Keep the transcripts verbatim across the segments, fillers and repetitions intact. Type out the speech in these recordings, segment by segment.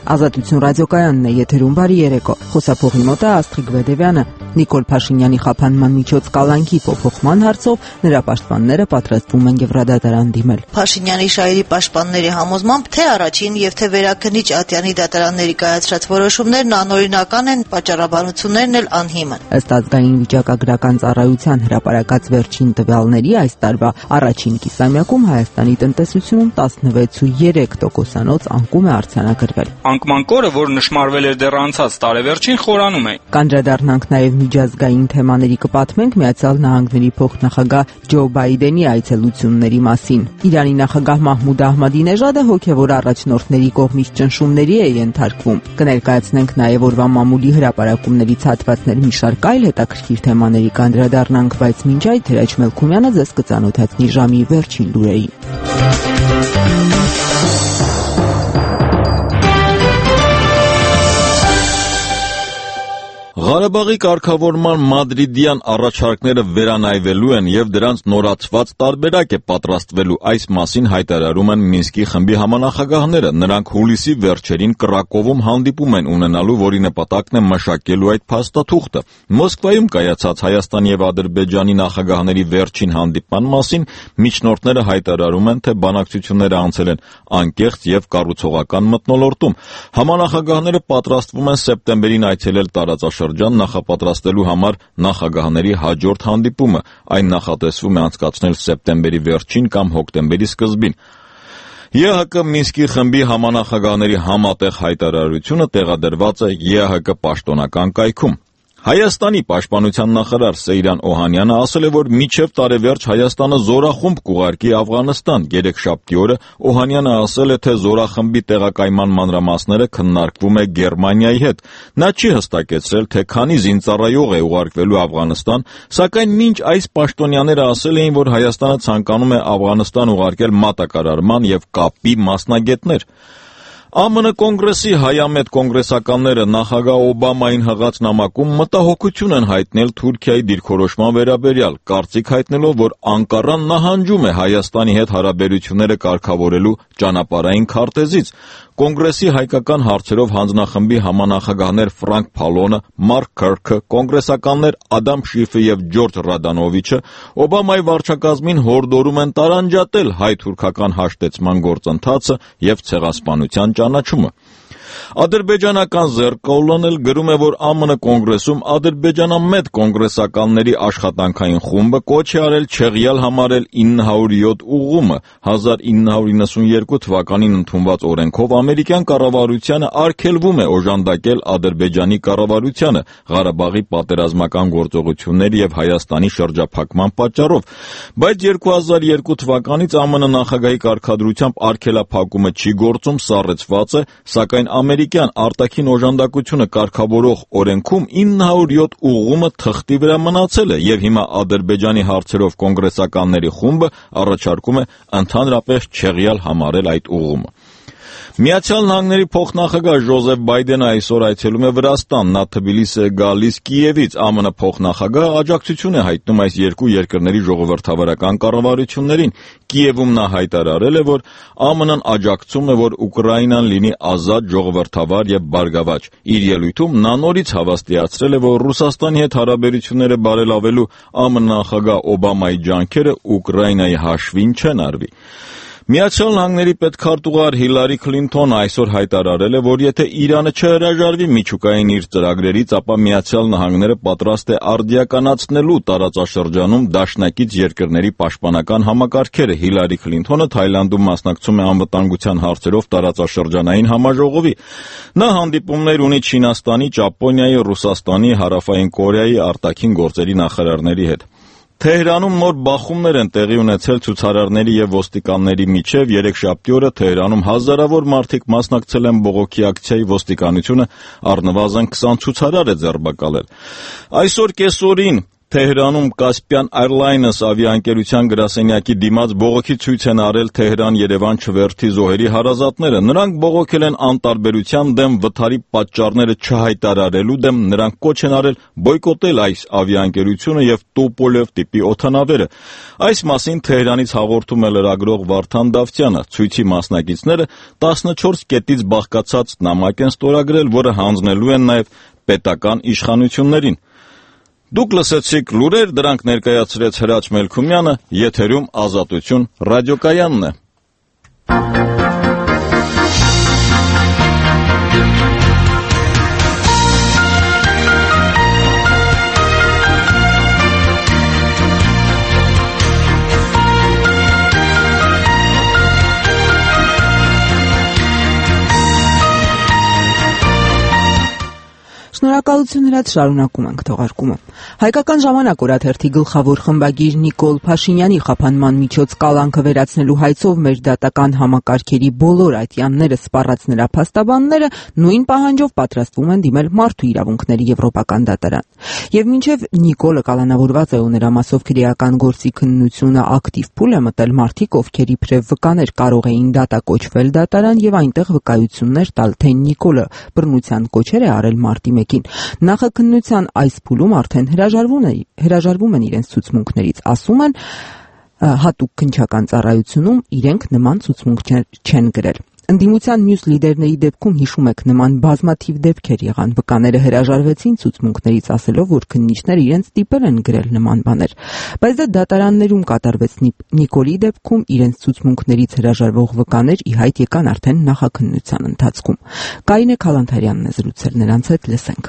Ազատություն ռադիոկայանն է եթերում, բարի երեկո։ Խոսափողի մոտ է Աստղիկ Վեդևյանը։ Նիկոլ Փաշինյանի խափանման միջոց կալանքի փոփոխման հարցով նրա պաշտպանները պատրաստվում են Եվրադատարան դիմել։ Փաշինյանի շահերի պաշտպանների համոզմամբ թե առաջին եւ թե վերաքննիչ Ատյանի դատարանների կայացրած որոշումներն անօրինական են, պատճառաբանություններն էլ անհիմն։ Ըստ ազգային վիճակագրական ծառայության հրապարակած վերջին տվյալների այս տարվա առաջին կիսամյակում Հայաստանի տնտեսությունում տասնվեց ու երեք տոկոսանոց անկում է արձանագրվել։ Անկման կորը, որ նշմարվել էր դեռ անցած տարեվերջին, խորանում է։ Կանդրադառնանք նաև միջազգային թեմաների կպատմենք Միացյալ Նահանգների փոխնախագահ Ջո Բայդենի այցելությունների մասին։ Իրանի նախագահ Մահմուդ Ահմադինեժադը հոգևոր առաջնորդների կողմից ճնշումների է ենթարկվում։ Կներկայացնենք նաև օրվա մամուլի հրապարակումներից հատվածներ մի շարք այլ հետաքրքիր թեմաների կանդրադառնանք, բայց մինչ այդ Թերաջ Մելքումյանը ձեզ կծանոթացնի ժամի վերջին լուրերին։ Ղարաբաղի կարգավորման մադրիդյան առաջարկները վերանայվելու են եւ դրանց նորացված տարբերակ է պատրաստվելու, այս մասին հայտարարում են Մինսկի խմբի համանախագահները։ Նրանք հուլիսի վերջերին Կրակովում հանդիպում են ունենալու, որի նպատակն է մշակելու այդ փաստաթուղթը։ Մոսկվայում կայացած Հայաստանի եւ Ադրբեջանի նախագահների վերջին հանդիպման մասին միջնորդները հայտարարում են, թե բանակցությունները անցել են անկեղծ եւ կառուցողական մթնոլորտում։ Համանախագահները պատրաստվում են սեպտեմբերին այցելել տարածաշրջան նախապատրաստելու համար նախագահների հաջորդ հանդիպումը։ Այն նախատեսվում է անցկացնել սեպտեմբերի վերջին կամ հոկտեմբերի սկզբին։ ԵՀԿ Մինսկի խմբի համանախագահների համատեղ հայտարարությունը տեղադրված է ԵՀԿ պաշտոնական կայքում։ Հայաստանի պաշտպանության նախարար Սեյրան Օհանյանը ասել է, որ մինչև տարեվերջ Հայաստանը զորախումբ կուղարկի Աֆղանստան։ Երեքշաբթի օրը Օհանյանը ասել է, թե զորախմբի տեղակայման մանրամասները քննարկվում է Գերմանիայի հետ։ Նա չի հստակեցրել, թե քանի զինծառայող է ուղարկվելու Աֆղանստան, սակայն մինչ այս պաշտոնյաները ասել էին, որ Հայաստանը ցանկանում է Աֆղանստան ուղարկել մատակարարման եւ կապի մասնագետներ։ ԱՄՆ կոնգրեսի հայամետ կոնգրեսականները նախագահ Օբամային հղած նամակում մտահոգություն են հայտնել Թուրքիայի դիրքորոշման վերաբերյալ, կարծիք հայտնելով, որ Անկարան նահանջում է Հայաստանի հետ հարաբերությունները կարգավորելու ճանապարհային քարտեզից։ Կոնգրեսի հայկական հարցերով հանձնախմբի համանախագահներ Ֆրանկ Փալոնը, Մարկ Քըրքը, կոնգրեսականներ Ադամ Շիֆը եւ Ջորջ Ռադանովիչը Օբամայի վարչակազմին հորդորում են տարանջատել հայ-թուրքական հաշտեցման գործընթացը եւ ցեղասպանության ճանաչումը։ Ադրբեջանական Zerkalon էլ գրում է, որ ԱՄՆ կոնգրեսում ադրբեջանամետ կոնգրեսականների աշխատանքային խումբը կոչ է արել չեղյալ համարել ինը հարյուր յոթ ուղղումը։ հազար ինը հարյուր իննսունյերկու թվականին ընդունված օրենքով ամերիկյան կառավարությանը արգելվում է օժանդակել Ադրբեջանի կառավարությանը Ղարաբաղի պատերազմական գործողությունների եւ Հայաստանի շրջափակման պատճառով, բայց երկու հազար երկու թվականից ԱՄՆ նախագահի կարգադրությամբ արգելափակումը չի գործում, սառեցված է, սակայն ամերիկյան արտաքին օժանդակությունը կարգավորող օրենքում ինը հարյուր յոթ ուղղումը թղթի վրա մնացել է եւ հիմա Ադրբեջանի հարցերով կոնգրեսականների խումբը առաջարկում է ընդհանրապես չեղյալ համարել այդ ուղղումը։ Միացյալ Նահանգների փոխնախագահ Ջոզեֆ Բայդենը այսօր այցելում է Վրաստան, նա Թբիլիսի է գալիս Կիևից։ ԱՄՆ փոխնախագահը աջակցություն է հայտնում այս երկու երկրների ժողովրդավարական կառավարություններին։ Կիևում նա հայտարարել է, որ ԱՄՆ-ն աջակցում է, որ Ուկրաինան լինի ազատ, ժողովրդավար եւ բարգավաճ։ Իր ելույթում նա նորից հավաստիացրել է, որ Ռուսաստանի հետ հարաբերությունները բարելավելու ԱՄՆ նախագահ Օբամայի ջանքերը Ուկրաինայի հաշվին չեն արվի։ Միացյալ Նահանգների պետքարտուղար Հիլարի Քլինթոնը այսօր հայտարարել է, որ եթե Իրանը չհրաժարվի միջուկային իր ծրագրերից, ապա Միացյալ Նահանգները պատրաստ է արդիականացնելու տարածաշրջանում դաշնակից երկրների պաշտպանական համակարգերը։ Հիլարի Քլինթոնը Թայլանդում մասնակցում է անվտանգության հարցերով տարածաշրջանային համաժողովի։ Նա հանդիպումներ ունի Չինաստանի, Ճապոնիայի, Ռուսաստանի, Հարավային Կորեայի արտաքին գործերի նախարարների հետ։ Թեհրանում նոր բախումներ են տեղի ունեցել ցուցարարների եւ ոստիկանների միջև։ Երեքշաբթի օրը Թեհրանում հազարավոր մարդիկ մասնակցել են բողոքի ակցիայի, ոստիկանությունը առնվազն քսան ցուցարար է ձերբակալել։ Այսօր կեսօրին Թեհրանում Caspian Airlines ավիաընկերության գրասենյակի դիմաց բողոքի ցույց են արել Թեհրան-Երևան չվերթի զոհերի հարազատները։ Նրանք բողոքել են անտարբերության դեմ, վթարի պատճառները չհայտարարելու դեմ, նրանք կոչ են արել բոյկոտել այս ավիաընկերությունը եւ Տոպոլև տիպի օդանավերը։ Այս մասին Թեհրանից հաղորդում է լրագրող Վարդան Դավթյանը։ Ցույցի մասնակիցները տասնչորս կետից բաղկացած նամակ են ստորագրել, որը հանձնելու են նաեւ պետական իշխանություններին։ Դուք լսեցիք լուրեր, դրանք ներկայացրեց Հրաչ Մելքումյանը, եթերում Ազատություն ռադիոկայանն է։ Շնորհակալություն Հրաչ, շարունակում ենք թողարկումը։ Հայկական ժամանակ օրաթերթի գլխավոր խմբագիր Նիկոլ Փաշինյանի խափանման միջոց կալանքը վերացնելու հայցով մեր դատական համակարգերի բոլոր այթյանները սպառած նրա փաստաբանները նույն պահանջով պատրաստվում են դիմել Մարդու իրավունքների եվրոպական դատարան։ Եվ մինչև Նիկոլը կալանավորված է ու նրա մասով քրեական գործի քննությունը ակտիվ փուլ է մտել, մարդիկ, ովքեր իբրև վկաներ, կարող էին դատակոչվել դատարան եւ այնտեղ վկայություններ տալ, թե Նիկոլը բռնության կոչեր է արել մարտի մեկին։ Նախաքննության այս փուլում արդեն հրաժարվում են հրաժարվում են իրենց ցուցմունքներից, ասում են հատուկ քննչական ծառայությունում իրենք նման ցուցմունք չեն գրել։ Ընդդիմության մյուս լիդերների դեպքում հիշում եք նման բազմաթիվ դեպքեր եղան, վկաները հրաժարվեցին ցուցմունքներից, ասելով, որ քննիչները իրենց տիպել են գրել նման բաներ, բայց դա դատարաններում կատարվեց։ Նիկոլի դեպքում իրենց ցուցմունքներից հրաժարվող վկաներ ի հայտ եկան արդեն նախաքննության ընթացքում։ Կարինե Քալանթարյանն է զրուցել նրանց հետ, լսենք։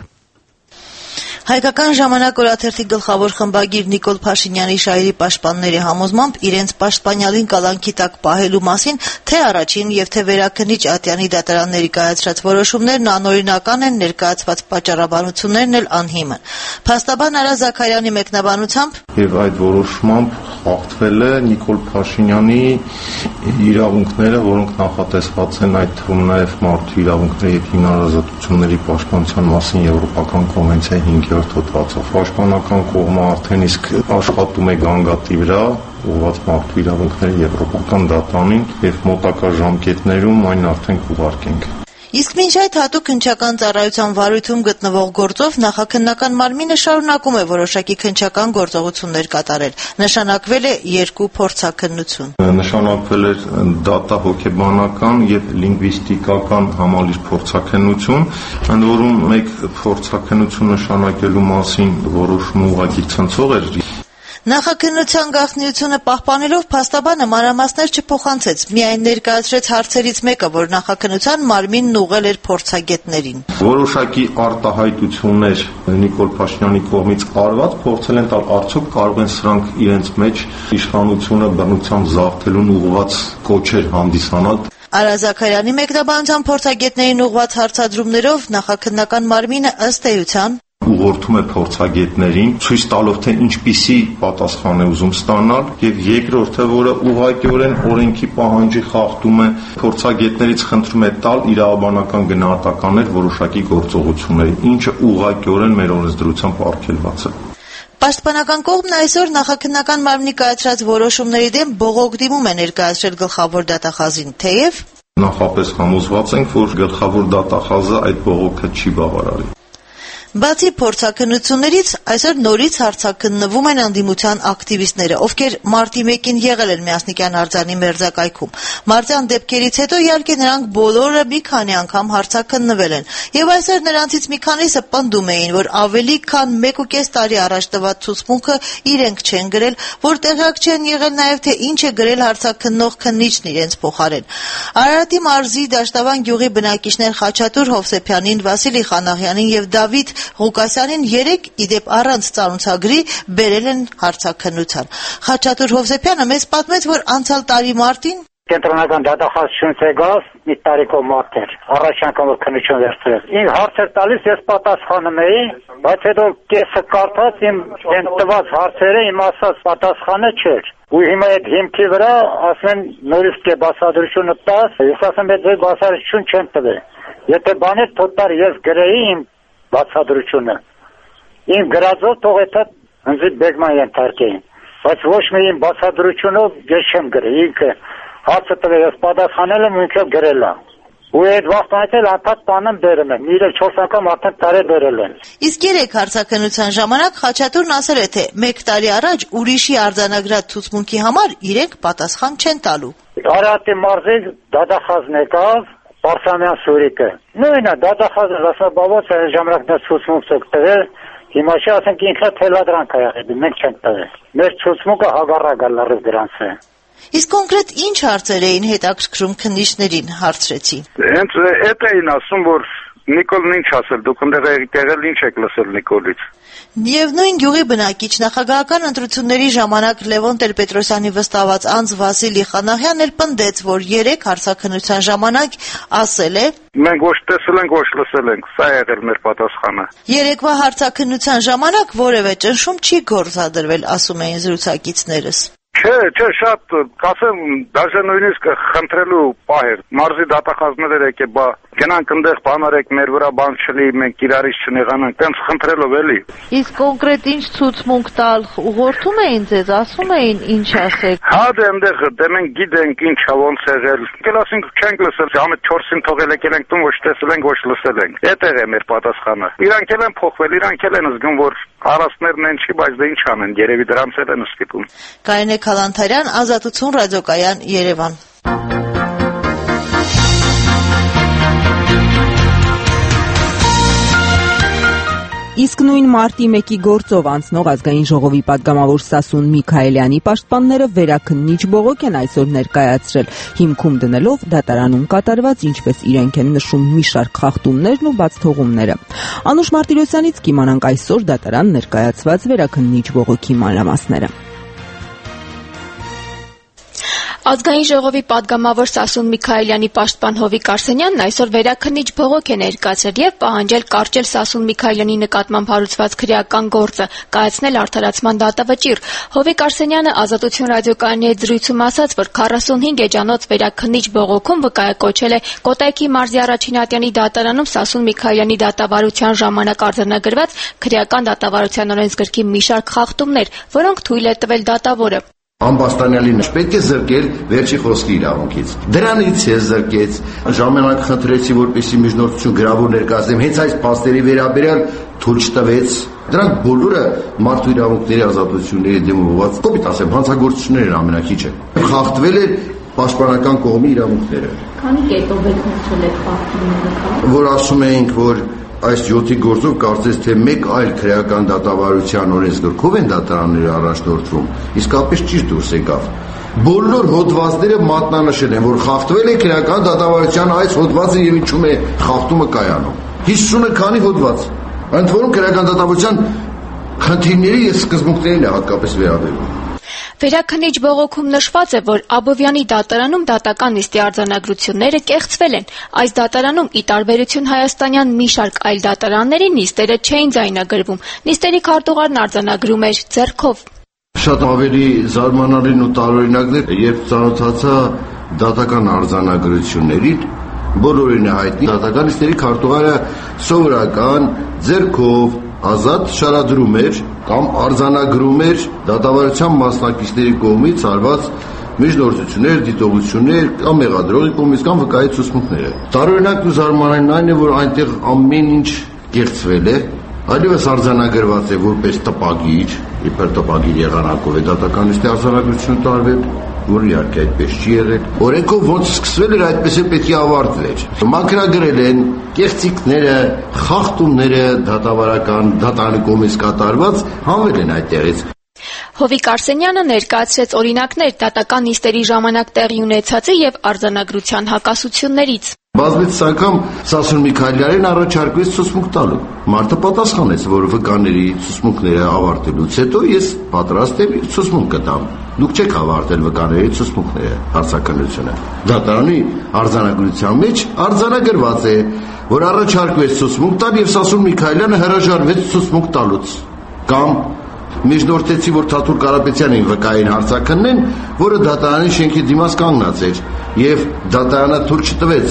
Հայկական ժամանակ օրաթերթի գլխավոր խմբագիր Նիկոլ Փաշինյանի շահերի պաշտպանների համոզմամբ իրենց պաշտպանյալին կալանքի տակ պահելու մասին թե առաջին եւ թե վերաքննիչ Ատյանի դատարանների կայացրած որոշումներն անօրինական են, ներկայացված պատճառաբանություններն էլ անհիմն։ Փաստաբան Արա Զաքարյանի մեկնաբանությամբ եւ այդ որոշմամբ խախտվել է Նիկոլ Փաշինյանի իրավունքները, որոնք նախատեսված են այդ թվում նաեւ մարդու իրավունքների եւ հիմնարարազատությունների պաշտպանության մասին Եվրոպական կոնվենցիայի հինգերորդ հոդվածով։ Պաշտպանական կողմը արդեն իսկ աշխատում է գանգատի վրա ուղղված մարդու իրավունքների եվրոպական դատարանին եւ մոտակա ժամկետներում այն արդեն կուղարկենք։ Իսկ մինչ այդ հատուկ քննչական ծառայության վարույթում գտնվող գործով նախաքննական մարմինը շարունակում է որոշակի քննչական գործողություններ կատարել։ Նշանակվել է երկու փորձաքննություն։ Նշանակվել է դատահոգեբանական եւ լինգվիստիկական համալիր փորձաքննություն, ընդ որում մեկ փորձաքննություն նշանակելու մասին որոշումը ուղղակի ցնցող էր։ Նախաքննության գաղտնիությունը պահպանելով փաստաբանը մանրամասներ չփոխանցեց, միայն ներկայացրեց հարցերից մեկը, որ նախաքննության մարմինն ուղղել էր փորձագետներին։ Որոշակի արտահայտություններ Նիկոլ Փաշինյանի կողմից արված փորձել են տալ, արդյոք կարող են սրանք իրենց մեջ իշխանությունը բռնությամբ զավթելուն ուղղված կոչեր հանդիսանալ։ Արա Զաքարյանի մեկնաբանությամբ փորձագետներին ուղղված հարցադրումներով նախաքննական մարմինը ըստ էության ուղղորդում է փորձագետներին, ցույց տալով թե ինչպիսի պատասխան է ուզում ստանալ, եւ երկրորդը, որը ուղղակիորեն օրենքի պահանջի խախտում է, փորձագետներից խնդրում է տալ իրավաբանական գնահատականներ որոշակի գործողությունների, ինչը ուղղակիորեն մեր օրենսդրությամբ արգելված է։ Պաշտպանական կողմն այսօր նախաքննական մարմնի կայացրած որոշումների դեմ բողոք դիմում է ներկայացրել գլխավոր դատախազին, թեև նախապես համոզված ենք, որ գլխավոր դատախազը այդ բողոքը չի բավարարի։ Բացի փորձաքննություններից, այսօր նորից հարցաքննվում են անդիմության ակտիվիստները, ովքեր մարտի մեկին եղել են Միասնիկյան արձանի մերձակայքում։ Մարտյան դեպքերից հետո իհարկե նրանք բոլորը մի քանի անգամ հարցաքննվել են, եւ այսօր նրանցից մի քանիսը պնդում էին, որ ավելի քան մեկ ու կես տարի առաջ տված ցուցմունքը իրենք չեն գրել, որ տեղյակ չեն եղել նաեւ թե ինչ է գրել հարցաքննող քննիչն իրենց փոխարեն։ Արարատի մարզի Դաշտավան գյուղի բնակիչներ Խաչատուր Հովսեփյանին, Վասիլի Խանաղյանին եւ Դավիթ Ղուկասյանին երեք իդեպ առանց ծանոթագրի բերել են հարցաքննության։ Խաչատուր Հովսեփյանը մեզ պատմեց, որ անցյալ տարի մարտին Կենտրոնական դատախազությունից եկած մի տարիքով մարդ էր, առաջ անգամ որ քննություն վերցրեց։ Ինձ հարց էր տալիս, ես պատասխանում էի, բայց հետո կեսը կարդաց իմ այն տված հարցերը, իմ ասած պատասխանը չէր։ Ու հիմա այդ հիմքի վրա ասում են նորից կե բացատրությունը տաս, ես ասում եմ ձեր բացատրություն չեմ տվել։ Եթե բան է թոթար ես գրեի իմ բացատրությունը։ Իմ գրածով թող այդ ինձ բեկման ենթարկեին, բայց ոչ մի բացատրությունով ես չեմ գրել, ինքը հարցը տվել, ես պատասխանել եմ, ինքը գրել է։ Ու այդ վախտանից էլ անդադ տանեմ բերել եմ, իրել չորս անգամ արդեն տարի բերել են։ Իսկ երեք հարցաքննության ժամանակ Խաչատուրն ասել է, թե մեկ տարի առաջ ուրիշի արձանագրած ցուցմունքի համար իրենք պատասխան չեն տալու։ Արարատի մարզի դատախազն եկավ, Պարսամյան Սուրիկը։ Նույնը դատախազը ասա բավոց է ժամանակ նա ցուցմունք տվել, հիմա չի ասենք ինքը թելադրանք է եղել, մենք չենք տվել։ Մեր ցուցմունքը հագարակ է լրիվ դրանց է։ Իսկ կոնկրետ ինչ հարցեր էին հետաքրքրում քննիչներին, հարցրեցի։ Հենց այդ էին ասում, որ Նիկոլն ինչ ասել, դուք ընդեղ եղել ինչ եք լսել Նիկոլից։ Եվ նույն գյուղի բնակիչ նախագահական ընտրությունների ժամանակ Լևոն Տեր-Պետրոսյանի վստահված անձ Վասիլի Խանահյանն էլ պնդեց, որ երեք հարցաքննության ժամանակ ասել է. Մենք ոչ տեսել ենք, ոչ լսել ենք, սա է եղել մեր պատասխանը։ Երեկվա հարցաքննության ժամանակ որևէ ճնշում չի գործադրվել, ասում էին զրուցակիցներս։ Չէ, չէ, շատ, կասեմ, դաժե նույնիսկ խնդրելու պահ էր։ Մարզի դատախազներ եկե, բա գնանք ընդեղ բանարեք, մեր վրա բան չլի, մենք իրարից չնեղանանք, տենց խնդրելով էլի։ Իսկ կոնկրետ ինչ ցուցմունք տալ ուղղորդում էին ձեզ, ասում էին ինչ ասեք։ Հա դե ընդեղ, դե մենք գիտենք ինչ ա ոնց եղել։ Եկել ասենք չենք լսել, ժամը չորսին թողել եկել ենք տուն, ոչ տեսել ենք, ոչ լսել ենք։ Էդտեղ է մեր պատասխանը։ Իրանք էլ են փոխվել, իրանք էլ են զգում, որ առաստներն են չի, բայց դե ինչ անեն, երևի դրանց էլ են ստիպում։ Կարինե Քալանթարյան, Ազատություն ռադիոկայան, Երևան։ Իսկ նույն մարտի մեկի գործով անցնող ազգային ժողովի падգամավոր Սասուն Միքայելյանի պաշտպանները վերաքննիչ բողոք են այսօր ներկայացրել, հիմքում դնելով դատարանում կատարված, ինչպես իրենք են նշում, մի շարք խախտումներն ու բացթողումները։ Անուշ Մարտիրոսյանից կիմանանք այսօր դատարան ներկայացված վերաքննիչ բողոքի մանրամասները։ Ազգային ժողովի падգամավոր Սասուն Միքայելյանի պաշտպան Հովիկ Արսենյանն այսօր վերաքննիչ բողոք է ներկայացրել եւ պահանջել կարճել Սասուն Միքայելյանի նկատմամբ հարուցված քրեական գործը, կայացնել արդարացման դատավճիռ։ Հովիկ Արսենյանը Ազատություն ռադիոկայանի հետ զրույցում ասաց, որ քառասունհինգ էջանոց վերաքննիչ բողոքում վկայակոչել է Կոտայքի մարզի Առաջինատյանի դատարանում Սասուն Միքայելյանի դատավարության ժամանակ արձանագրված քրեական դատավարության օրենսգրքի մի շարք խախտումներ, որոնք թույլ է տվել դատավորը։ Ամբաստանյալին պետք է զրկել վերջի խոսքի իրավունքից։ Դրանից ես զրկեց, ժամանակ խնդրեցի, որպեսզի միջնորդություն գրավոր ներկայացնեմ, հենց այս փաստերի վերաբերյալ թույլ չտվեց։ Դրանք բոլորը մարդու իրավունքների ազատությունների դեմ ուղղված, կոպիտ ասեմ, հանցագործություններ են ամենակիչը։ Խախտվել է պաշտպանական կողմի իրավունքները։ Քանի կետով եք մտցել այդ խախտումները։ Որ ասում էինք, որ այս յոթի գործով կարծես թե մեկ այլ քրեական դատավարության օրենսգրքով են դատարանները առաջնորդվում, իսկապես ճիշտ դուրս եկավ։ Բոլոր հոդվածները մատնանշել են, որ խախտվել է քրեական դատավարության այս հոդվածը եւ ինչու՞ է խախտումը կայանում։ հիսունը քանի հոդված, ընդ որում քրեական դատավարության խնդիրների եւ սկզբունքներին է հատկապես վերաբերվում։ Վերաքննիչ բողոքում նշված է, որ Աբովյանի դատարանում դատական նիստի արձանագրությունները կեղծվել են։ Այս դատարանում, ի տարբերություն հայաստանյան մի շարք այլ դատարանների, նիստերը չէին ձայնագրվում։ Նիստերի քարտուղարն արձանագրում էր ձեռքով։ Շատ ավելի զարմանալին ու տարօրինակներ, երբ ծանոթացա դատական արձանագրություններին, բոլորին է հայտնի դատական նիստերի քարտուղարը սովորական ձեռքով ազատ շարադրում էր կամ արձանագրում էր դատավարության մասնակիցների կողմից արված միջնորդություններ, դիտողություններ կամ մեղադրողի կողմից կամ վկայի ցուցմունքները։ Տարօրինակն ու զարմանալին այն է, որ այնտեղ ամեն ինչ կեղծվել է, այլևս արձանագրված է որպես տպագիր, իբր տպագիր եղանակով է դատական նիստի արձանագրությունը տարվել, որ իհարկե այդպես չի եղել։ Օրենքով ոնց սկսվել էր, այդպես էլ պետք է ավարտվեր։ Մաքրագրել են կեղծիքները, խախտումները դատավարական դատարանի կողմից կատարված, հանվել են այդտեղից։ Հովիկ Արսենյանը ներկայացրեց օրինակներ դատական նիստերի ժամանակ տեղի ունեցածի եւ արձանագրության հակասություններից։ Բազմիցս անգամ Սասուն Միքայելյանին առաջարկվեց ցուցմունք տալու։ Մարդը պատասխանեց, որ վկաների ցուցմունքները ավարտելուց հետո ես պատրաստ եմ ցուցմունք կտամ։ Դուք չեք ավարտել վկաների ցուցմունքները, հարցաքննությունը։ Դատարանի արձանագրության մեջ արձանագրված է, որ առաջարկվեց ցուցմունք տալ եւ Սասուն Միքայելյանը հրաժարվեց ցուցմունք տալուց։ Կամ միջնորդեցի, որ Թաթուլ Կարապետյանին վկային հարցաքննեն, որը դատարանի շենքի դիմաց կանգնած էր, եւ դատարանը թույլ չտվեց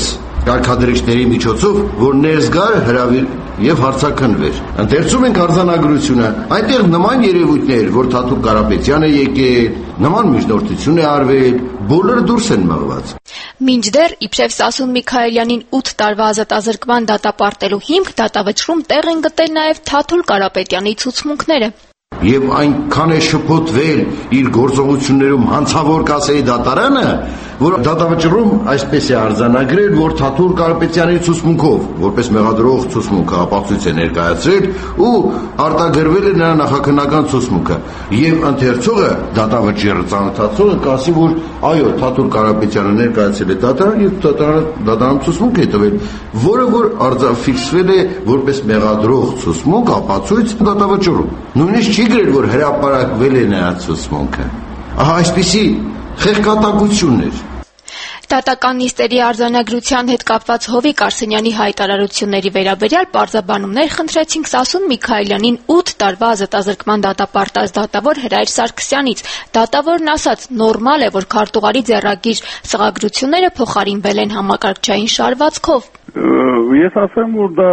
կարգադրիչների միջոցով, որ ներս գար հրավիր եւ հարցաքննվեր։ Ընթերցում ենք արձանագրությունը, այնտեղ նման երևույթներ, որ Թաթուլ Կարապետյանը եկել, նման միջնորդություն է արվել, բոլորը դուրս են մղված։ Մինչդեռ իբրև Սասուն Միքայելյանին ութ տարվա ազատազրկման դատապարտելու հիմք դատավճռում տեղ են գտել նաև Թաթուլ Կարապետյանի ցուցմունքները։ Եվ այնքան է շփոթվել իր գործողություններում հանցավոր կասեի դատարանը, որ դատավճռում այսպես է արձանագրել, որ Թաթուլ Կարապետյանի ցուցմունքով, որպես մեղադրող ցուցմունքը ապացույց է ներկայացրել ու արտագրվել է նրա նախաքննական ցուցմունքը։ Եվ ընթերցողը դատավճիռը ծանոթացողը կասի, որ այո, Թաթուլ Կարապետյանը ներկայացել է դատարան եւ դատարան ցուցմունք է տվել, որը որ արձանագրվել է որպես մեղադրող ցուցմունք ապացույց դատավճռում։ Նույնիսկ չի գրել, որ հրապարակվել է նրա ցուցմունքը։ Ահա այսպիսի խեղկատակություններ։ Դատական նիստերի արձանագրության հետ կապված Հովիկ Արսենյանի հայտարարությունների վերաբերյալ պարզաբանումներ խնդրեցինք Սասուն Միքայելյանին ութ տարվա ազատազրկման դատապարտած դատավոր Հրայր Սարգսյանից։ Դատավորն ասաց, նորմալ է, որ քարտուղարի ձեռագիր սղագրությունները փոխարինվել են համակարգչային շարվածքով։ Ես ասեմ, որ դա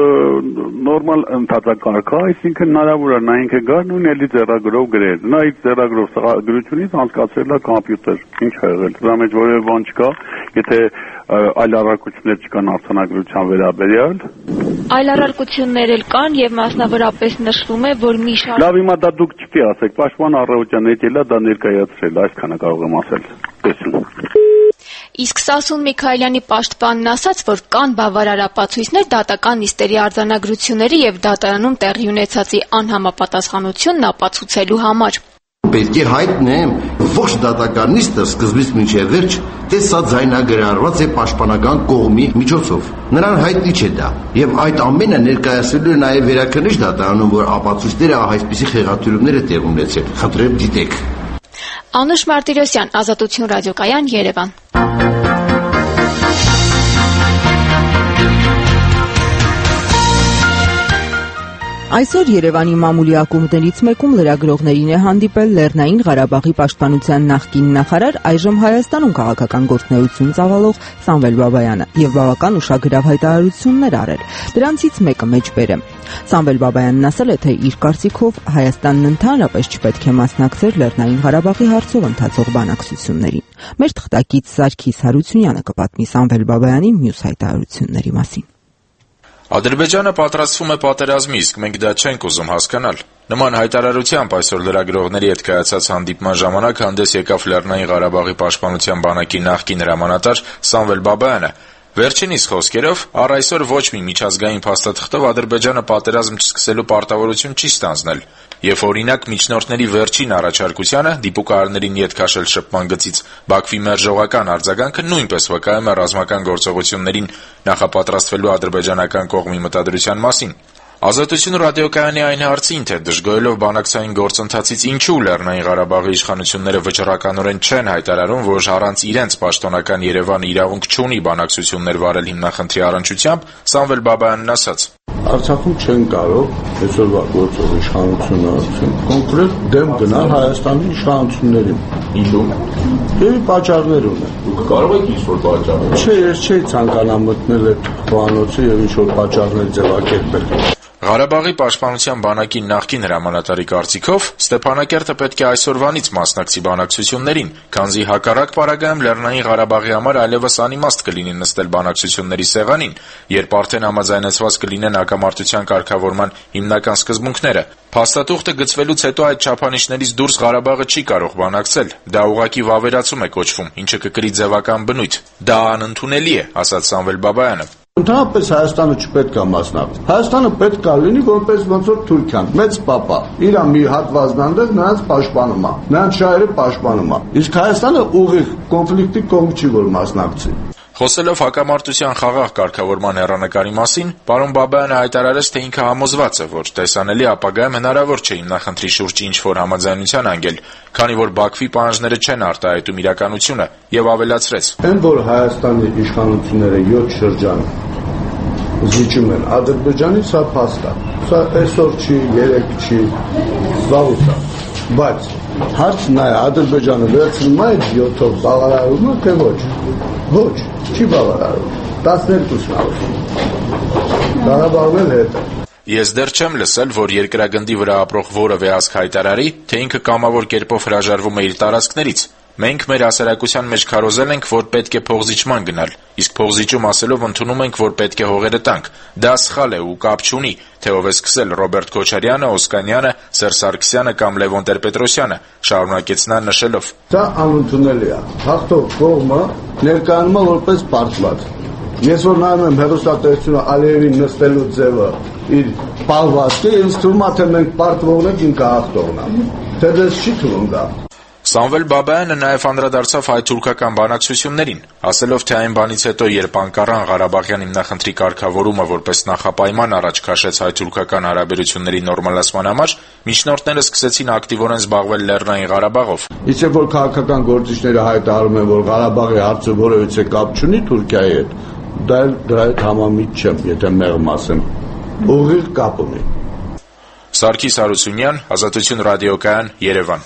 նորմալ ընթացակարգ է, այսինքն հնարավոր է նա ինքը գար նույն էլի ձեռագրով գրել։ Նա այդ ձեռագրով սղագրությունից անցկացրել է կոմպյուտեր։ Ինչ ա եղել։ Դրա մեջ որևէ բան չկա, եթե այլ առարկություններ չկան արձանագրության վերաբերյալ։ Այլ առարկություններ էլ կան եւ մասնավորապես նշվում է, որ մի շարք։ Լավ, հիմա դա դուք չպետք է ասեք, պաշտպան Առավոտյանը եկել է դա ներկայացրել, այսքանը կարող եմ ասել։ Տեսնում։ Իսկ Սասուն Միքայելյանի պաշտպանն ասաց, որ կան բավարար ապացույցներ դատական նիստերի արձանագրությունների եւ դատարանում տեղի ունեցածի անհամապատասխանությունն ապացուցելու համար։ Պետք է հայտնեմ, ողջ դատական նիստը սկզբից մինչև վերջ տեսա ձայնագրարված է պաշտպանական կողմի միջոցով։ Նրան հայտնի չէ դա, եւ այդ ամենը ներկայացվելու է նաեւ վերաքննիչ դատարանում, որ ապացույցները այսպիսի խեղաթյուրումներ է տեղ ունեցել։ Խնդրեմ դիտեք։ Անուշ Մարտիրոսյան, Ազատություն ռադիոկայան, Երևան։ Այսօր Երևանի մամուլի ակումբներից մեկում լրագրողներին է հանդիպել Լեռնային Ղարաբաղի պաշտպանության նախկին նախարար, այժմ Հայաստանում քաղաքական գործունեություն ծավալող Սամվել Բաբայանը եւ բավական ուշագրավ հայտարարություններ արել։ Դրանցից մեկը մեջբեր է։ Սամվել Բաբայանն ասել է, թե իր կարծիքով Հայաստանն ընդհանրապես չպետք է մասնակցեր Լեռնային Ղարաբաղի հարցով ընթացող բանակցություններին։ Մեր թղթակից Սարգիս Հարությունյանը կպատմի Սամվել Բաբայանի մյուս հայտարարությունների մասին։ Ադրբեջանը պատրաստվում է պատերազմի, իսկ մենք դա չենք ուզում հասկանալ։ Նման հայտարարությամբ այսօր լրագրողների հետ կայացած հանդիպման ժամանակ հանդես եկավ Լեռնային Ղարաբաղի պաշտպանության բանակի նախկին հրամանատար Սամվել Բաբայանը։ Վերջինիս խոսքերով, առ այսօր ոչ մի միջազգային փաստաթղթով Ադրբեջանը պատերազմ չսկսելու պարտավորություն չի ստանձնել, եւ օրինակ միջնորդների վերջին առաջարկությանը դիպուկահարներին ետ քաշել շփման գծից Բաքվի մերժողական արձագանքը նույնպես վկայում է ռազմական գործողություններին նախապատրաստվելու ադրբեջանական կողմի մտադրության մասին։ Ազատություն ռադիոկայանի այն հարցին, թե դժգոհելով բանակցային գործընթացից ինչու Լեռնային Ղարաբաղի իշխանությունները վճռականորեն չեն հայտարարում, որ առանց իրենց պաշտոնական Երևանը իրավունք չունի բանակցություններ վարել հիմնախնդրի առնչությամբ, Սամվել Բաբայանն ասաց. Արցախում չեն կարող այսօրվա գործող իշխանությունը կոնկրետ դեմ գնալ Հայաստանի իշխանություններին։ Ինչու՞։ Եվ պատճառներ ունեն։ Դուք կարող եք ինչ-որ պատճառ։ Չէ, ես չէի ցանկանա մտնել այդ խոհանոցը եւ ինչ-որ պատճառներ ձևակերպել։ Ղարաբաղի պաշտպանության բանակի նախկին հրամանատարի կարծիքով Ստեփանակերտը պետք է այսօրվանից մասնակցի բանակցություններին, քանզի հակառակ պարագայում Լեռնային Ղարաբաղի համար այլևս անիմաստ կլինի նստել բանակցությունների սեղանին, երբ արդեն համաձայնեցված կլինեն հակամարտության կարգավորման հիմնական սկզբունքները։ Փաստաթուղթը գծվելուց հետո այդ չափանիշներից դուրս Ղարաբաղը չի կարող բանակցել, դա ուղղակի վավերացում է կոչվում, ինչը կկրի ձևական բնույթ։ Դա անընդունելի է, ասաց Սամվել Բաբայանը։ Ընդհանրապես Հայաստանը չպետք է մասնակցի։ Հայաստանը պետք է լինի որպես ոնց որ Թուրքիան, մեծ պապա։ Իր մի հատվածն անդր նրանց պաշտպանում է, նրանց շահերը պաշտպանում է։ Իսկ Հայաստանը ուղիղ կոնֆլիկտի կողմ չի, որ մասնակցի։ Խոսելով հակամարտության խաղաղ կարգավորման հեռանկարի մասին, պարոն Բաբայանը հայտարարեց, թե ինքը համոզված է, որ տեսանելի ապագայում հնարավոր չէ հիմնախնդրի շուրջ ինչ-որ համաձայնության անգել, քանի որ Բաքվի պահանջները չեն արտահայտում իրականությունը, եւ ավելացրեց. Այն որ Հայաստանի իշխանությունները յոթ շրջան զիջում են Ադրբեջանի, սա փաստ է։ Սա այսօր չի, երեք չի, վաղուց է։ Բայց հարցն է, Ադրբեջանը վերցնում է այդ յոթով բավարարումը, թե ոչ։ Ոչ, չի բավարարում։ տասներկուսն ավելի։ Ղարաբաղն էլ հետ է։ Ես դեռ չեմ լսել, որ երկրագնդի վրա ապրող որևէ ազգ հայտարարի, թե ինքը կամավոր կերպով հրաժարվում է իր տարածքներից։ Մենք մեր հասարակության մեջ քարոզել ենք, որ պետք է փողզիչման գնալ, իսկ փողզիչում ասելով ընդունում ենք, որ պետք է հողերը տանք։ Դա սխալ է ու կապ չունի, թե ով է սկսել Ռոբերտ Քոչարյանը, Օսկանյանը, Սերժ Սարգսյանը կամ Լևոն Տեր-Պետրոսյանը, շարունակեց նա նշելով. Դա անընդունելի է։ Հաղթող կողմը ներկայանում է որպես պարտված։ Ես որ նայում եմ հեռուստատեսությունը Ալիևի նստելու ձևը իր պալվածքը, ինձ թվում է, թե մենք պարտվողն ենք ինքը հաղթողն է։ Թե դες չի թվում դա։ Սամվել Բաբայանը նաև անդրադարձավ հայ-թուրքական բանակցություններին, ասելով, թե այն բանից հետո, երբ Անկարան Ղարաբաղյան հիմնախնդրի կարգավորումը որպես նախապայման առաջ քաշեց հայ-թուրքական հարաբերությունների նորմալացման համար, միջնորդները սկսեցին ակտիվորեն զբաղվել Լեռնային Ղարաբաղով։ Իսկ երբ որ քաղաքական գործիչները հայտարարում են, որ Ղարաբաղի հարցը որևիցե կապ չունի Թուրքիայի հետ, դա էլ դրա հետ համամիտ չեմ, եթե մեղմ ասեմ, ուղիղ կապ ունի։ Սարգիս Հարությունյան, Ազատություն ռադիոկայան, Երևան։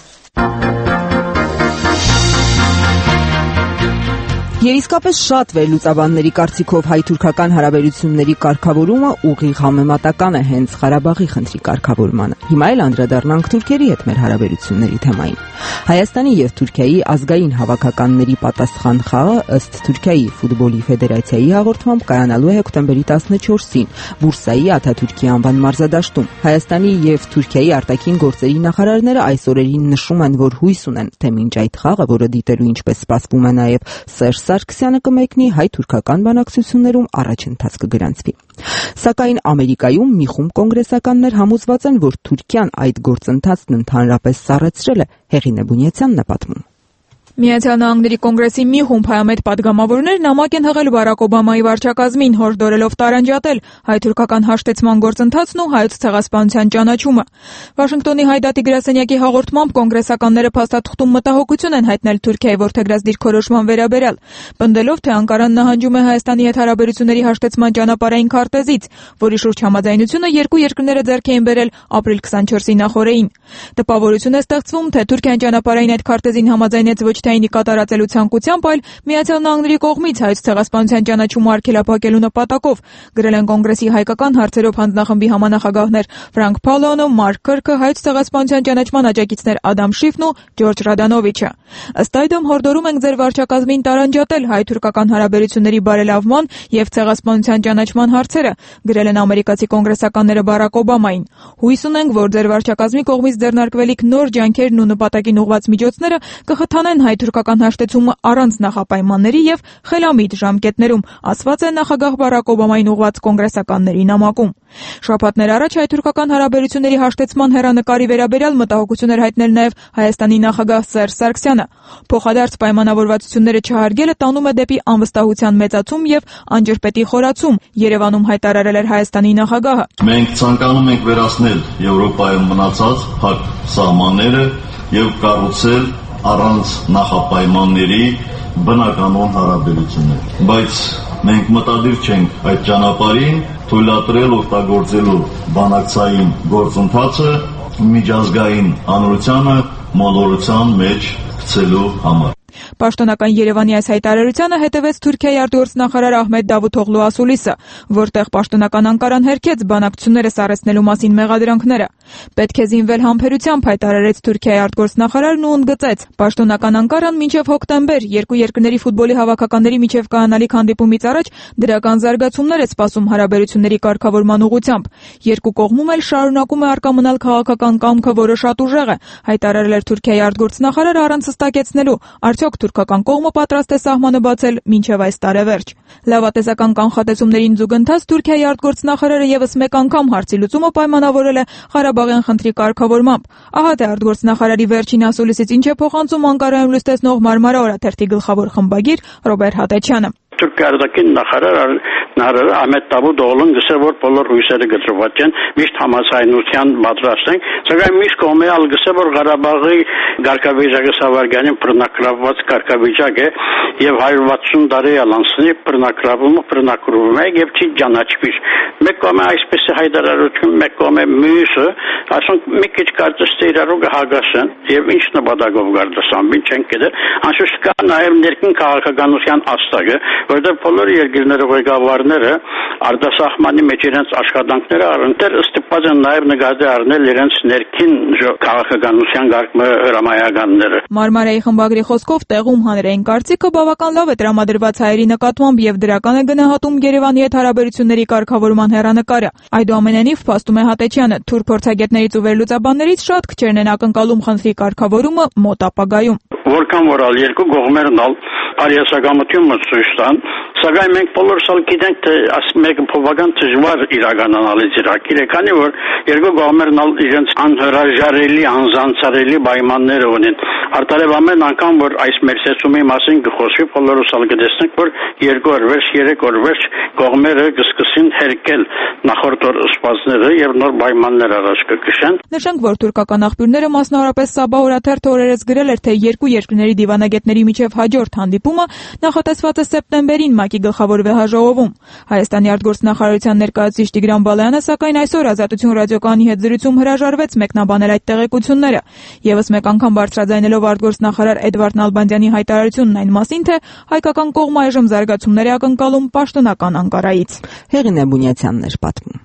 Եվ իսկապես շատ վերլուծաբանների կարծիքով հայ-թուրքական հարաբերությունների կարգավորումը ուղիղ համեմատական է հենց Ղարաբաղի խնդրի կարգավորմանը։ Հիմա էլ անդրադառնանք թուրքերի հետ մեր հարաբերությունների թեմային։ Հայաստանի եւ Թուրքիայի ազգային հավաքականների պատասխան խաղը ըստ Թուրքիայի ֆուտբոլի ֆեդերացիայի հաղորդմամբ կայանալու է հոկտեմբերի տասնչորսին Բուրսայի Աթաթուրքի անվան մարզադաշտում։ Հայաստանի եւ Թուրքիայի արտաքին գործերի նախարարները այս օրերին նշում են, որ հույս ունեն, թե մինչ այդ խաղը, որը դիտելու ինչպես սպասվում է նաեւ Սերժ Սարգսյանը կմեկնի, հայ-թուրքական բանակցություններում առաջընթաց կգրանցվի։ Սակայն Ամերիկայում մի խումբ կոնգրեսականներ համոզված են, որ Թուրքիան այդ գործընթացն ընդհանրապես սառեցրել է, Հեղինե Բունյացյանն է պատմում։ Միացյալ Նահանգների կոնգրեսի մի խումբ հայամետ պատգամավորներ նամակ են հղել Բարակ Օբամայի վարչակազմին, հորդորելով տարանջատել հայ-թուրքական հաշտեցման գործընթացն ու հայոց ցեղասպանության ճանաչումը։ Վաշինգտոնի Հայդատի գրասենյակի հաղորդմամբ կոնգրեսականները փաստաթղթում մտահոգություն են հայտնել Թուրքիայի որդեգրած դիրքորոշման վերաբերյալ, պնդելով, թե Անկարան նահանջում է Հայաստանի հետ հարաբերությունների հաշտեցման ճանապարհային քարտեզից, որի շուրջ համաձայնությունը երկու երկրները ձեռք էին բերել ապրիլ քսանչորսի նախօրեին։ Տպավորություն է ստեղծվում, թե Թուրքիան ճանապարհային այդ քարտեզին համաձայնեց ոչ թե այնի կատարածելու ցանկությամբ, այլ Միացյալ Նահանգների կողմից հայոց ցեղասպանության ճանաչումը արգելափակելու նպատակով, գրել են կոնգրեսի հայկական հարցերով հանձնախմբի համանախագահներ Ֆրանկ Փալոնը, Մարկ Քըրքը, հայոց ցեղասպանության ճանաչման աջակիցներ Ադամ Շիֆն ու Ջորջ Ռադանովիչը։ Ըստ այդմ հորդորում ենք ձեր վարչակազմին տարանջատել հայ-թուրքական հարաբերությունների բարելավման եւ ցեղասպանության ճանաչման հարցերը, գրել են ամերիկացի կոնգրեսականները Բարակ Օբամային։ Հույս ունենք, որ ձեր վարչակազմի կողմից ձեռնարկվելիք նոր ջանքերն ու նպատակին ուղղված միջոցները կխթանեն հայ-թուրքական հաշտեցումը առանց նախապայմանների եւ խելամիտ ժամկետներում, ասված է նախագահ Բարակ Օբամային ուղղված կոնգրեսականների նամակում։ Շաբաթներ առաջ հայ-թուրքական հարաբերությունների հաշտեցման հեռանկարի վերաբերյալ մտահոգություն էր հայտնել նաեւ Հայաստանի նախագահ Սերժ Սարգսյանը։ Փոխադարձ պայմանավորվածությունները չհարգելը տանում է դեպի անվստահության մեծացում եւ անջրպետի խորացում, Երևանում հայտարարել էր Հայաստանի նախագահը։ Մենք ցանկանում ենք վերացնել Եվրոպայում մնացած փակ սահմանները եւ կառուցել առանց նախապայմանների բնականոն հարաբերություններ, բայց մենք մտադիր չենք այդ ճանապարհին թույլատրել օգտագործելու բանակցային գործընթացը միջազգային հանրությանը մոլորության մեջ գցելու համար։ Պաշտոնական Երևանի այս հայտարարությանը հետևեց Թուրքիայի արտգործնախարար Ահմեդ Դավութօղլու ասուլիսը, որտեղ պաշտոնական Անկարան հերքեց բանակցությունները սառեցնելու մասին մեղադրանքները։ Պետք է զինվել համբերությամբ, հայտարարեց Թուրքիայի արտգործնախարարն ու ընդգծեց. պաշտոնական Անկարան մինչև հոկտեմբեր երկու երկրների ֆուտբոլի հավաքականների միջև կայանալիք հանդիպումից առաջ դրական զարգացումներ է սպասում հարաբերությունների կարգավորման ուղղությամբ։ Երկու կողմում էլ շարունակում է առկա մնալ քաղաքական կամքը, որը շատ ուժեղ է, հայտարարել էր Թուրքիայի արտգործնախարարը առանց հստակեցնելու, արդյոք թուրքական կողմը պատրաստ է սահմանը բացել մինչև այս տարեվերջ։ Լավատեսական կանխատեսումներին զուգընթաց Թուրքիայի արտգործնախարարը եւս մեկ անգամ հարցի լուծումը պայմանավորել է Ղարաբաղյան խնդրի կարգավորմամբ։ Ահա թե արտգործնախարարի վերջին ասուլիսից ինչ է փոխանցում Անկարայում լույս տեսնող Մարմարա օրաթերթի գլխավոր խմբագիր Ռոբերտ Հատեչյանը։ Թուրքիայի արտաքին նախարար Նահար Ահմեդ Դավութօղլուն գսել, որ բոլոր հույսերը գծված են, միշտ համաձայնության պատրաստ են, սակայն միշտ կողմը ալ գսել, որ Ղարաբաղի գարկավիճակը Սավարգյանի բռնակրաված գարկավիճակ է եւ հարյուր վաթսուն տարի անցնի բռնակրավումը բռնակրվում է եւ չի ճանաչվի։ Մեկ կողմը այսպես է հայտարարություն, մեկ կողմը մյուսը, ասենք մի քիչ կարծես թե իրարու կհագասեն եւ ինչ նպատակով գարդասան, ինչ են գիտեր, անշուշտ կա նաեւ ներքին քաղաքականության աստղը, որովհետև բոլոր երկրների ղեկավարները արտասահմանի մեջ իրենց աշխատանքները առընթեր ստիպված են նաև նկատի առնել իրենց ներքին քաղաքականության հրամայականները։ Մարմարայի խմբագրի խոսքով տեղում հանրային կարծիքը բավական լավ է տրամադրված հայերի նկատմամբ եւ դրական է գնահատում Երևանի հետ հարաբերությունների կարգավորման հեռանկարը։ Այդուամենայնիվ, փաստում է Հատեչյանը, թուր փորձագետներից ու վերլուծաբաններից շատ քչերն են ակնկալում խնդրի կարգավորումը մոտ ապագայում։ Որքան որ ալ երկու կողմերն ալ արիասակամությունը ցույց տան, սակայն մենք բոլորս ալ գիտենք, թե մեկը բավական դժվար իրականանալի ծրագիր է, քանի որ երկու կողմերն ալ իրենց անհրաժարելի, անզանցարելի պայմաններ ունեն։ Արտարև ամեն անգամ, որ այս մերսեցումի մասին կխոսվի, բոլորս ալ կտեսնենք, որ երկու օր վերջ, երեք օր վերջ կողմերը կսկսին հերկել նախորդ օր սպասները եւ նոր պայմաններ առաջ կքշեն։ Նշենք, որ թուրքական աղբյուրները մասնավորապես Սաբա օրաթերթը օրերս գրել էր, թե երկու երկրների դիվանագետների միջև հաջորդ հանդիպումը նախատեսված է սեպտեմբերին ՄԱԿ-ի գլխավոր վեհաժողովում։ Հայաստանի արտգործնախարարության ներկայացուցիչ Տիգրան Բալայանը սակայն այսօր Ազատություն ռադիոկայանի հետ զրույցում հրաժարվեց մեկնաբանել այդ տեղեկությունները։ Եվս մեկ անգամ բարձրաձայնելով արտգործնախարար Էդվարդ Նալբանդյանի հայտարարությունն այն մասին, թե հայկական կողմը այժմ զարգացումներ է ակնկալում պաշտոնական Անկարայից։ Հեղինե Բունյացյանն էր պատմում։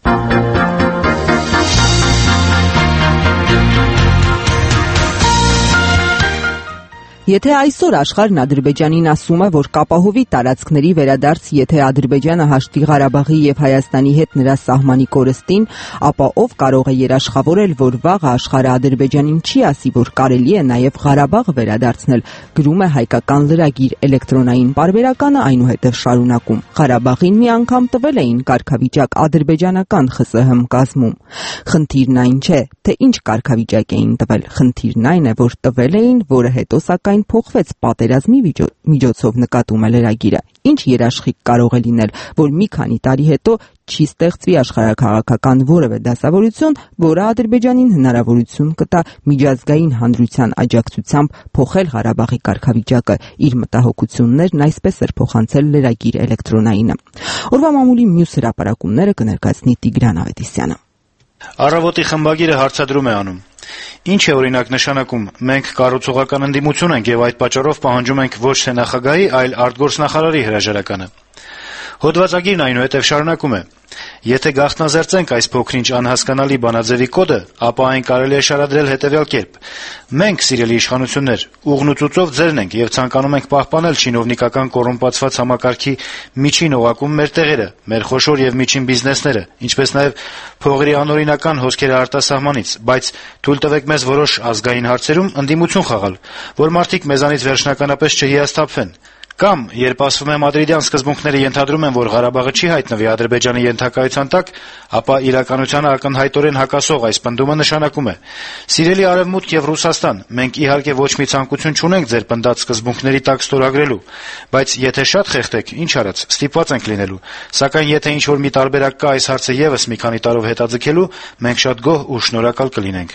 Եթե այսօր աշխարհն Ադրբեջանին ասում է, որ կապահովի տարածքների վերադարձ, եթե Ադրբեջանը հաշտի Ղարաբաղի եւ Հայաստանի հետ նրա սահմանի կորստին, ապա ով կարող է երաշխավորել, որ վաղը աշխարհը Ադրբեջանին չի ասի, որ կարելի է նաեւ Ղարաբաղը վերադարձնել, գրում է հայկական լրագիր էլեկտրոնային պարբերականը այնուհետև շարունակում։ Ղարաբաղին մի անգամ տվել էին կարգավիճակ ադրբեջանական ԽՍՀՄ կազմում։ Խնդիրն այն չէ, թե ինչ կարգավիճակ էին տվել, խնդիրն այն է, որ տվել էին, որը հետո սակայն փոխվեց պատերազմի միջոցով, նկատում է լրագիրը։ Ինչ երաշխիք կարող է լինել, որ մի քանի տարի հետո չի ստեղծվի աշխարհաքաղաքական որևէ դասավորություն, որը Ադրբեջանին հնարավորություն կտա միջազգային հանրության աջակցությամբ փոխել Ղարաբաղի կարգավիճակը։ Իր մտահոգություններն այսպես էր փոխանցել լրագիր էլեկտրոնայինը։ Օրվա մամուլի մյուս հրապարակումները կներկայացնի Տիգրան Ավետիսյանը։ Առավոտի խմբագիրը հարցադրում է անում. Ինչ է օրինակ նշանակում, մենք կառուցողական ընդդիմություն ենք եւ այդ պատճառով պահանջում ենք ոչ թե նախագահի, այլ արտգործնախարարի հրաժարականը։ Հոդվածագիրն այնուհետև շարունակում է. Եթե գաղտնազերծենք այս փոքրինչ անհասկանալի բանաձևի կոդը, ապա այն կարելի է շարադրել հետևյալ կերպ. մենք, սիրելի իշխանություններ, ուղն ու ծուծով ձերն ենք եւ ցանկանում ենք պահպանել չինովնիկական կոռումպացված համակարգի միջին օղակում մեր տեղերը, մեր խոշոր եւ միջին բիզնեսները, ինչպես նաեւ փողերի անօրինական հոսքերը արտասահմանից, բայց թույլ տվեք մեզ որոշ ազգային հարցերում ընդդիմություն խաղալ, որ մարդիկ մեզանից վերջնականապես չհիասթափվեն։ Կամ, երբ ասվում է մադրիդյան սկզբունքները ենթադրում են, որ Ղարաբաղը չի հայտնվի Ադրբեջանի ենթակայության տակ, ապա իրականությանը ակնհայտորեն հակասող այս պնդումը նշանակում է. Սիրելի Արևմուտք եւ Ռուսաստան, մենք իհարկե ոչ մի ցանկություն չունենք ձեր պնդած սկզբունքների տակ ստորագրելու, բայց եթե շատ խեղդեք, ինչ արած, ստիպված ենք լինելու, սակայն եթե ինչ-որ մի տարբերակ կա այս հարցը եւս մի քանի տարով հետաձգելու, մենք շատ գոհ ու շնորհակալ կլինենք։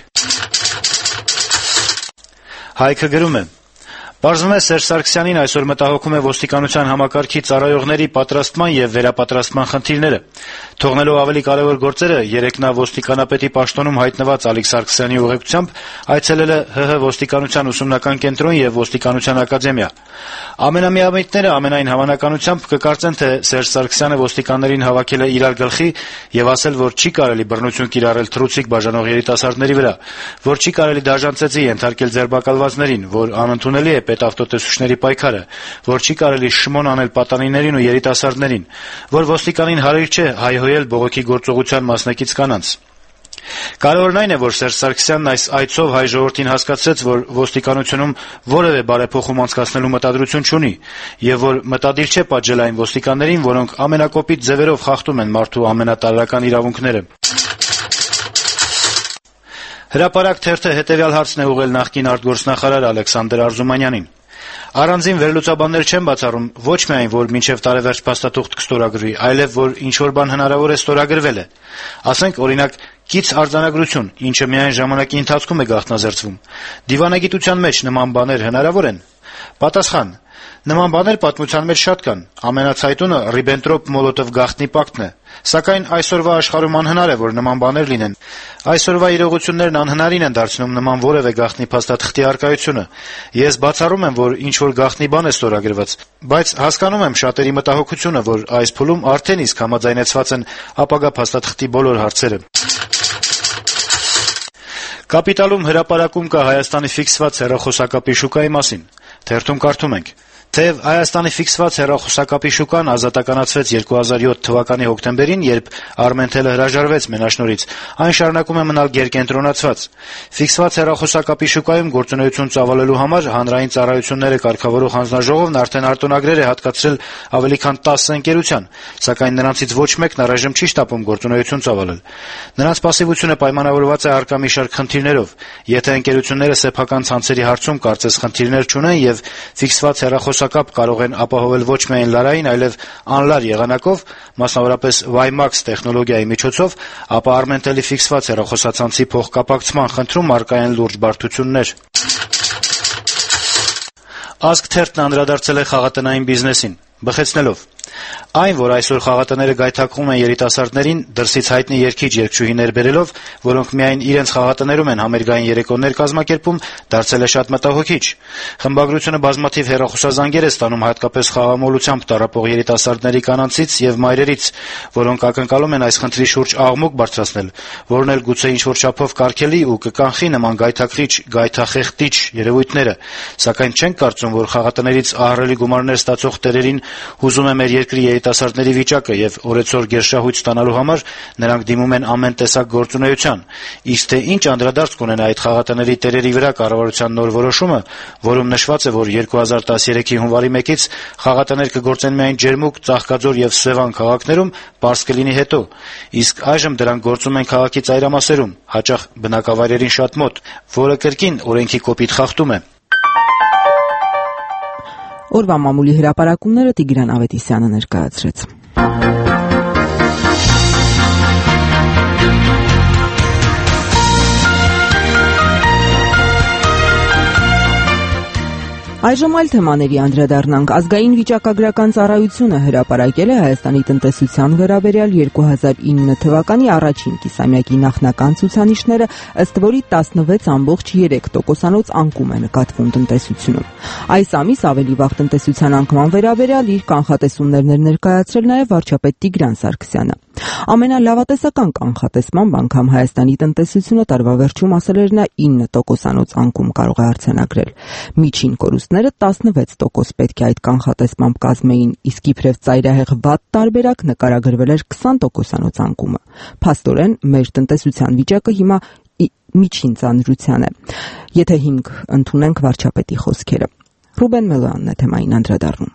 Հայքը գրում է. Պարզվում է Սերժ Սարգսյանին այսօր մտահոգում է ոստիկանության համակարգի ծառայողների պատրաստման եւ վերապատրաստման խնդիրները։ Թողնելով ավելի կարեւոր գործերը, երեկ նա ոստիկանապետի պաշտոնում հայտնված Ալիկ Սարգսյանի ուղեկցությամբ այցելել է ՀՀ ոստիկանության ուսումնական կենտրոն եւ ոստիկանության ակադեմիա։ Ամենամիամիտները ամենայն հավանականությամբ կկարծեն, թե Սերժ Սարգսյանը ոստիկաններին հավաքել է իրար գլխի եւ ասել, որ չի կարելի բռնություն կիրառել թռուցիկ բաժանող երիտասարդների վրա, որ չի կարելի դաժան ծեծի ենթարկել ձերբակալվածներին, որ անընդունելի է պետավտոտեսուչների պայքարը, որ չի կարելի շմոն անել պատանիներին ու երիտասարդներին, որ ոստիկանին հարիր չէ հայհոյել բողոքի գործողության մասնակից կանանց։ Կարևորն այն է, որ Սերժ Սարգսյանն այս այցով հայ ժողովրդին հասկացրեց, որ ոստիկանությունում որևէ բարեփոխում անցկացնելու մտադրություն չունի եւ որ մտադիր չէ պատժել այն ոստիկաններին, որոնք ամենակոպիտ ձևերով խախտում են մարդու ամենատարրական իրավունքները։ Հրապարակ թերթը հետևյալ հարցն է ուղղել նախկին արտգործնախարար Ալեքսանդր Արզումանյանին. Առանձին վերլուծաբաններ չեն բացառում ոչ միայն, որ մինչև տարեվերջ փաստաթուղթ կստորագրվի, այլև որ ինչ-որ բան հնարավոր է ստորագրվել է։ Ասենք, օրինակ, կից արձանագրություն, ինչը միայն ժամանակի ընթացքում է գաղտնազերծվում։ Դիվանագիտության մեջ նման բաներ հնարավոր են։ Պատասխան. Նման բաներ պատմության մեջ շատ կան։ Ամենացայտունը Ռիբենտրոպ-Մոլոտով գաղտնի պակտն է։ Սակայն այսօրվա աշխարհում անհնար է, որ նման բաներ լինեն։ Այսօրվա իրողություններն անհնարին են դարձնում նման որևէ գաղտնի փաստաթղթի առկայությունը։ Ես բացառում եմ, որ ինչ-որ գաղտնի բան է ստորագրված, բայց հասկանում եմ շատերի մտահոգությունը, որ այս փուլում արդեն իսկ համաձայնեցված են ապագա փաստաթղթի բոլոր հարցերը։ Կապիտալում հրապարակում կա Հայաստանի ֆիքսված հեռախոսակապի շուկայի մասին։ Թերթում կարդում ենք. Թեև Հայաստանի ֆիքսված հեռախոսակապի շուկան ազատականացվեց երկու հազար յոթ թվականի հոկտեմբերին, երբ Armentel-ը հրաժարվեց մենաշնորհից, այն շարունակում է մնալ գերկենտրոնացված։ Ֆիքսված հեռախոսակապի շուկայում գործունեություն ծավալելու համար հանրային ծառայությունները կարգավորող հանձնաժողովն արդեն արտոնագրեր է հատկացրել ավելի քան տասը ընկերության, սակայն նրանցից ոչ մեկն առայժմ չի շտապում գործունեություն ծավալել։ Նրանց պասիվությունը պայմանավորված է առկա մի շարք խնդիրներով։ Եթե ընկերությունները սեփական ցանցերի հարցում կարծես խնդիրներ չունեն եւ ֆիքսված հեռախոս կապ կարող են ապահովել ոչ միայն լարային, այլև անլար եղանակով, մասնավորապես WiMAX տեխնոլոգիայի միջոցով, ապա Armentel-ի ֆիքսված հեռախոսացանցի փոխկապակցման խնդրում առկա են լուրջ բարդություններ։ Ազգ թերթն անդրադարձել է խաղատնային բիզնեսին, բխեցնելով. Այն, որ այսօր խաղատները գայթակղում են երիտասարդներին, դրսից հայտնի երգիչ-երգչուհիներ բերելով, որոնք միայն իրենց խաղատներում են համերգային երեկոներ կազմակերպում, դարձել է շատ մտահոգիչ։ Խմբագրությունը բազմաթիվ հեռախոսազանգեր է ստանում հատկապես խաղամոլությամբ տառապող երիտասարդների կանանցից եւ մայրերից, որոնք ակնկալում են այս խնդրի շուրջ աղմուկ բարձրացնել, որն էլ գուցե ինչ-որ չափով կարգելի ու կկանխի նման գայթակղիչ, գայթախեղտիչ երևույթները, սակայն չենք կարծում, որ խաղատներից ահռելի գումարներ ստացող տերերին հուզում է մեր երկրի երիտասարդների վիճակը եւ օրեցօր գերշահույթ ստանալու համար նրանք դիմում են ամեն տեսակ գործունեության։ Իսկ թե ինչ անդրադարձ կունենա այդ խաղատների տերերի վրա կառավարության նոր որոշումը, որում նշված է, որ երկու հազար տասներեքի հունվարի մեկից խաղատներ կգործեն միայն Ջերմուկ, Ծաղկաձոր եւ Սևան քաղաքներում, պարզ կլինի հետո։ Իսկ այժմ դրանք գործում են քաղաքի ծայրամասերում, հաճախ բնակավայրերին շատ մոտ, որը կրկին օրենքի կոպիտ խախտում է։ Օրվա մամուլի հրապարակումները Տիգրան Ավետիսյանը ներկայացրեց։ Այժմ այլ թեմաների անդրադառնանք։ Ազգային վիճակագրական ծառայությունը հրապարակել է Հայաստանի տնտեսության վերաբերյալ երկու հազար ինը թվականի առաջին կիսամյակի նախնական ցուցանիշները, ըստ որի տասնվեց ամբողջ երեք տոկոսանոց անկում է նկատվում տնտեսությունում։ Այս ամիս ավելի վաղ տնտեսության անկման վերաբերյալ իր կանխատեսումներն էր ներկայացրել նաև վարչապետ Տիգրան Սարգսյանը։ Ամենալավատեսական կանխատեսմամբ անգամ Հայաստանի տնտեսությունը տարվա վերջում ասել էր նա ինը տոկոսանոց անկում կարող է արձանագրել։ Միջին կորուստները տասնվեց տոկոս պետք է այդ կանխատեսմամբ կազմեին, իսկ իբրև ծայրահեղ վատ տարբերակ նկարագրվել էր քսան տոկոսանոց անկումը։ Փաստորեն մեր տնտեսության վիճակը հիմա միջին ծանրության է, եթե հիմք ընդունենք վարչապետի խոսքերը։ Ռուբեն Մելոյանն է թեմային անդրադառնում։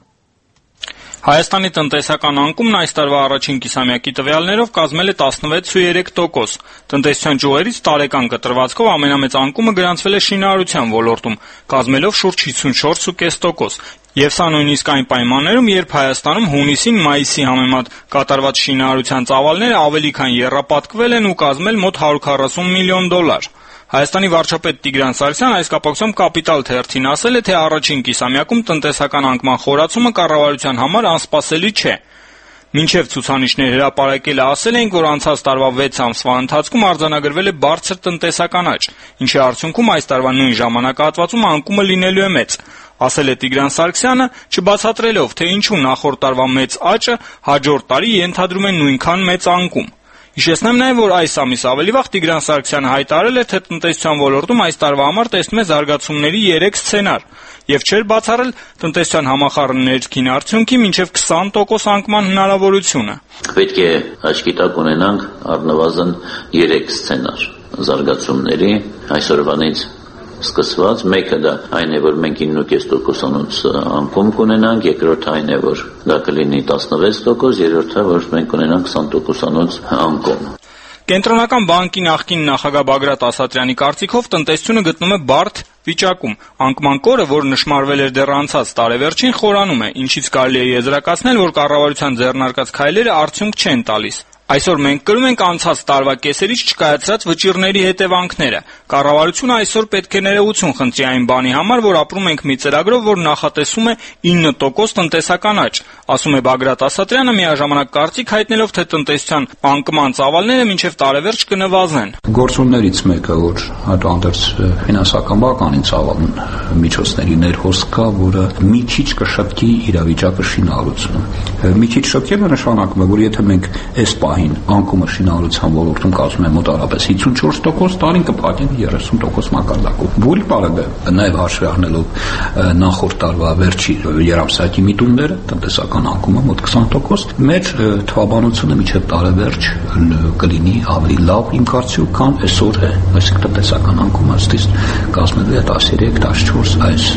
Հայաստանի տնտեսական անկումն այս տարվա առաջին կիսամյակի տվյալներով կազմել է տասնվեց տոկոս։ Տնտեսության ճյուղերից տարեկան կտրվածքով ամենամեծ անկումը գրանցվել է շինարարության ոլորտում, կազմելով շուրջ հիսունչորս կόμμα պենս տոկոս։ Եվ սա նույնիսկ այն պայմաններում, երբ Հայաստանում հունիսին մայիսի համեմատ կատարված շինարարության ծավալները ավելի քան եռապատկվել են ու կազմել մոտ հարյուր քառասուն միլիոն դոլար։ Հայաստանի վարչապետ Տիգրան Սարգսյանն այս կապակցությամբ Կապիտալ թերթին ասել է, թե առաջին կիսամյակում տնտեսական անկման խորացումը կառավարության համար անսպասելի չէ։ Մինչև ցուցանիշներ հրապարակելը ասել էին, որ անցած տարվա վեց ամսվա ընթացքում արձանագրվել է բարձր տնտեսական աճ, ինչի արդյունքում այս տարվա նույն ժամանակահատվածում անկումը լինելու է մեծ։ Ասել է Տիգրան Սարգսյանը, չբացատրելով, թե ինչու նախորդ տարվա մեծ աճը հաջորդ տարի ենթադրում է նույնքան մեծ անկում։ Հիշեցնեմ նաև, որ այս ամիս ավելի վաղ Տիգրան Սարգսյանը հայտարարել էր, թե տնտեսության ոլորտում այս տարվա համար տեսնում է զարգացումների երեք սցենար եւ չէր բացառել տնտեսության համախառն ներքին արդյունքի մինչեւ քսան տոկոս անկման հնարավորությունը։ Պետք է աչքի տակ ունենանք առնվազն երեք սցենար զարգացումների այսօրվանից սկսված, մեկը դա այն է, որ մենք ինը կես տոկոսանոց անկում կունենանք, երկրորդը այն է, որ դա կլինի տասնվեց տոկոս, երրորդը, որ մենք կունենանք քսան տոկոսանոց անկում։ Կենտրոնական բանկի նախկին նախագահ Բագրատ Ասատրյանի կարծիքով տնտեսությունը գտնում է բարդ վիճակում։ Անկման կորը, որ նշмарվել էր դեռ անցած տարեվերջին, խորանում է, ինչից կարելի է եզրակացնել, որ կառավարության ձեռնարկած քայլերը արդյունք չեն տալիս։ Այսօր մենք կրում ենք անցած տարվա կեսերից չկայացրած վճիռների հետևանքները։ Կառավարությունը այսօր պետք է ներողություն խնդրի այն բանի համար, որ ապրում ենք մի ծրագրով, որ նախատեսում է ինը տոկոս տնտեսական աճ, ասում է Բագրատ Ասատրյանը, միաժամանակ կարծիք հայտնելով, թե տնտեսության անկման ծավալները մինչև տարեվերջ կնվազեն։ Գործոններից մեկը, որ հատուանդերձ ֆինանսական բականին ծավալուն միջոցների ներհոսք կա, որը մի քիչ կշտկի իրավիճակը շինարարությունը։ Մի քիչ շտկելը նշանակում է, որ եթե մենք այս անկումը շինարարության ոլորտում կազմում է մոտավորապես հիսունչորս տոկոս, տարին կփակեն երեսուն տոկոս մակարդակով։ Որի բարեբը նաև հաշվի առնելով նախորդ տարվա վերջի երամսյակի միտումները, տնտեսական անկումը մոտ քսան տոկոս, մեր թվաբանությունը մինչև տարեվերջ կլինի ավելի լավ իմ կարծիքով, քան այսօր է, այսինքն տնտեսական անկումը ըստիս կազմելու է տասներեք տասնչորս այս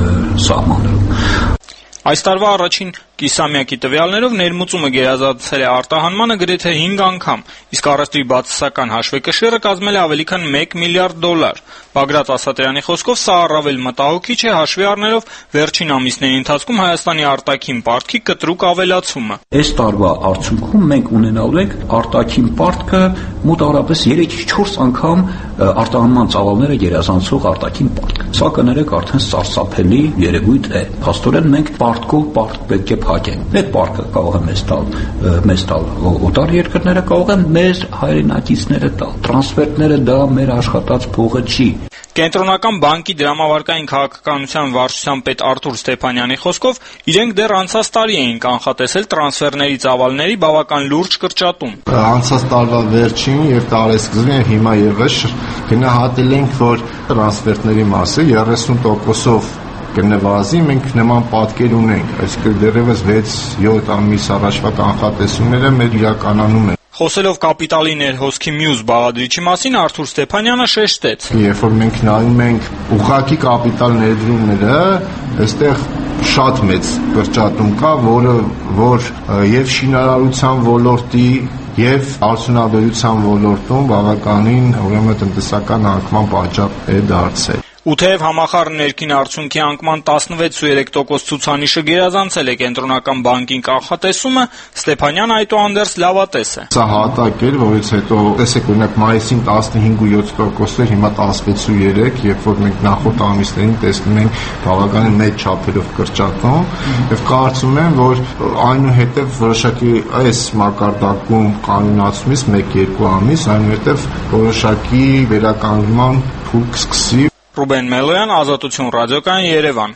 սահմաններում։ Այս տարվա առաջին կիսամյակի տվյալներով ներմուծումը գերազանցել է արտահանմանը գրեթե հինգ անգամ, իսկ առևտրի բացասական հաշվեկշիռը կազմել է ավելի քան մեկ միլիարդ դոլար։ Բագրատ Ասատրյանի խոսքով սա առավել մտահոգիչ է հաշվի առնելով վերջին ամիսների ընթացքում Հայաստանի արտաքին պարտքի կտրուկ ավելացումը։ Այս տարվա արդյունքում մենք ունենալու ենք արտաքին պարտքը մոտավորապես երեքից չորս անգամ արտահանման ծավալները գերազանցող արտաքին պարտք։ Սա կներեք արդեն սարսափելի երևույթ է։ Փաստորեն մենք պարտքով պարտք պետք է փակենք։ Այդ պարտքը կարող է մեզ տալ, մեզ տալ օտար երկրները, կարող են մեր հայրենակիցները տալ։ Տրանսֆերտները դա մեր աշխատած փողը չի։ Կենտրոնական բանկի դրամավարկային քաղաքականության վարչության պետ Արթուր Ստեփանյանի խոսքով իրենք դեռ անցած տարի էին կանխատեսել տրանսֆերների ծավալների բավական լուրջ կրճատում։ Անցած տարվա վերջին եւ տարեսկզբին եւ հիմա եւս գնահատել ենք, որ տրանսֆերների մասը երեսուն տոկոսով կնվազի, մենք նման պատկեր ունենք, այսինքն դեռևս վեց-յոթ ամիս առաջվա կանխատեսումները մեր իրականանում են։ Խոսելով կապիտալի ներհոսքի մյուս բաղադրիչի մասին Արթուր Ստեփանյանը շեշտեց. Երբ որ մենք նայում ենք ուղղակի կապիտալ ներդրումները, այստեղ շատ մեծ կրճատում կա, որը որ եւ շինարարության ոլորտի եւ արդյունաբերության ոլորտում բավականին ուրեմն տնտեսական անկման պատճառ է դարձել։ Ու թեև համախառն ներքին արդյունքի անկման տասնվեց ու երեք տոկոս ցուցանիշը գերազանցել է կենտրոնական բանկին կանխատեսումը, Ստեփանյանը այդուհանդերձ լավատես է։ Սա հատակ էր, որից հետո տեսեք օրինակ մայիսին տասնհինգ ու յոթ տոկոս էր, հիմա տասնվեց ու երեք, երբ որ մենք նախորդ ամիսներին տեսնում ենք բավականին մեծ չափերով կրճատում, եւ կարծում եմ, որ այնուհետեւ որոշակի այս մակարդակում կանոնացումից մեկ-երկու ամիս, այնուհետեւ որոշակի վերականգնման փուլ կսկսի։ Ռուբեն Մելոյան, Ազատություն ռադիոկայան, Երևան։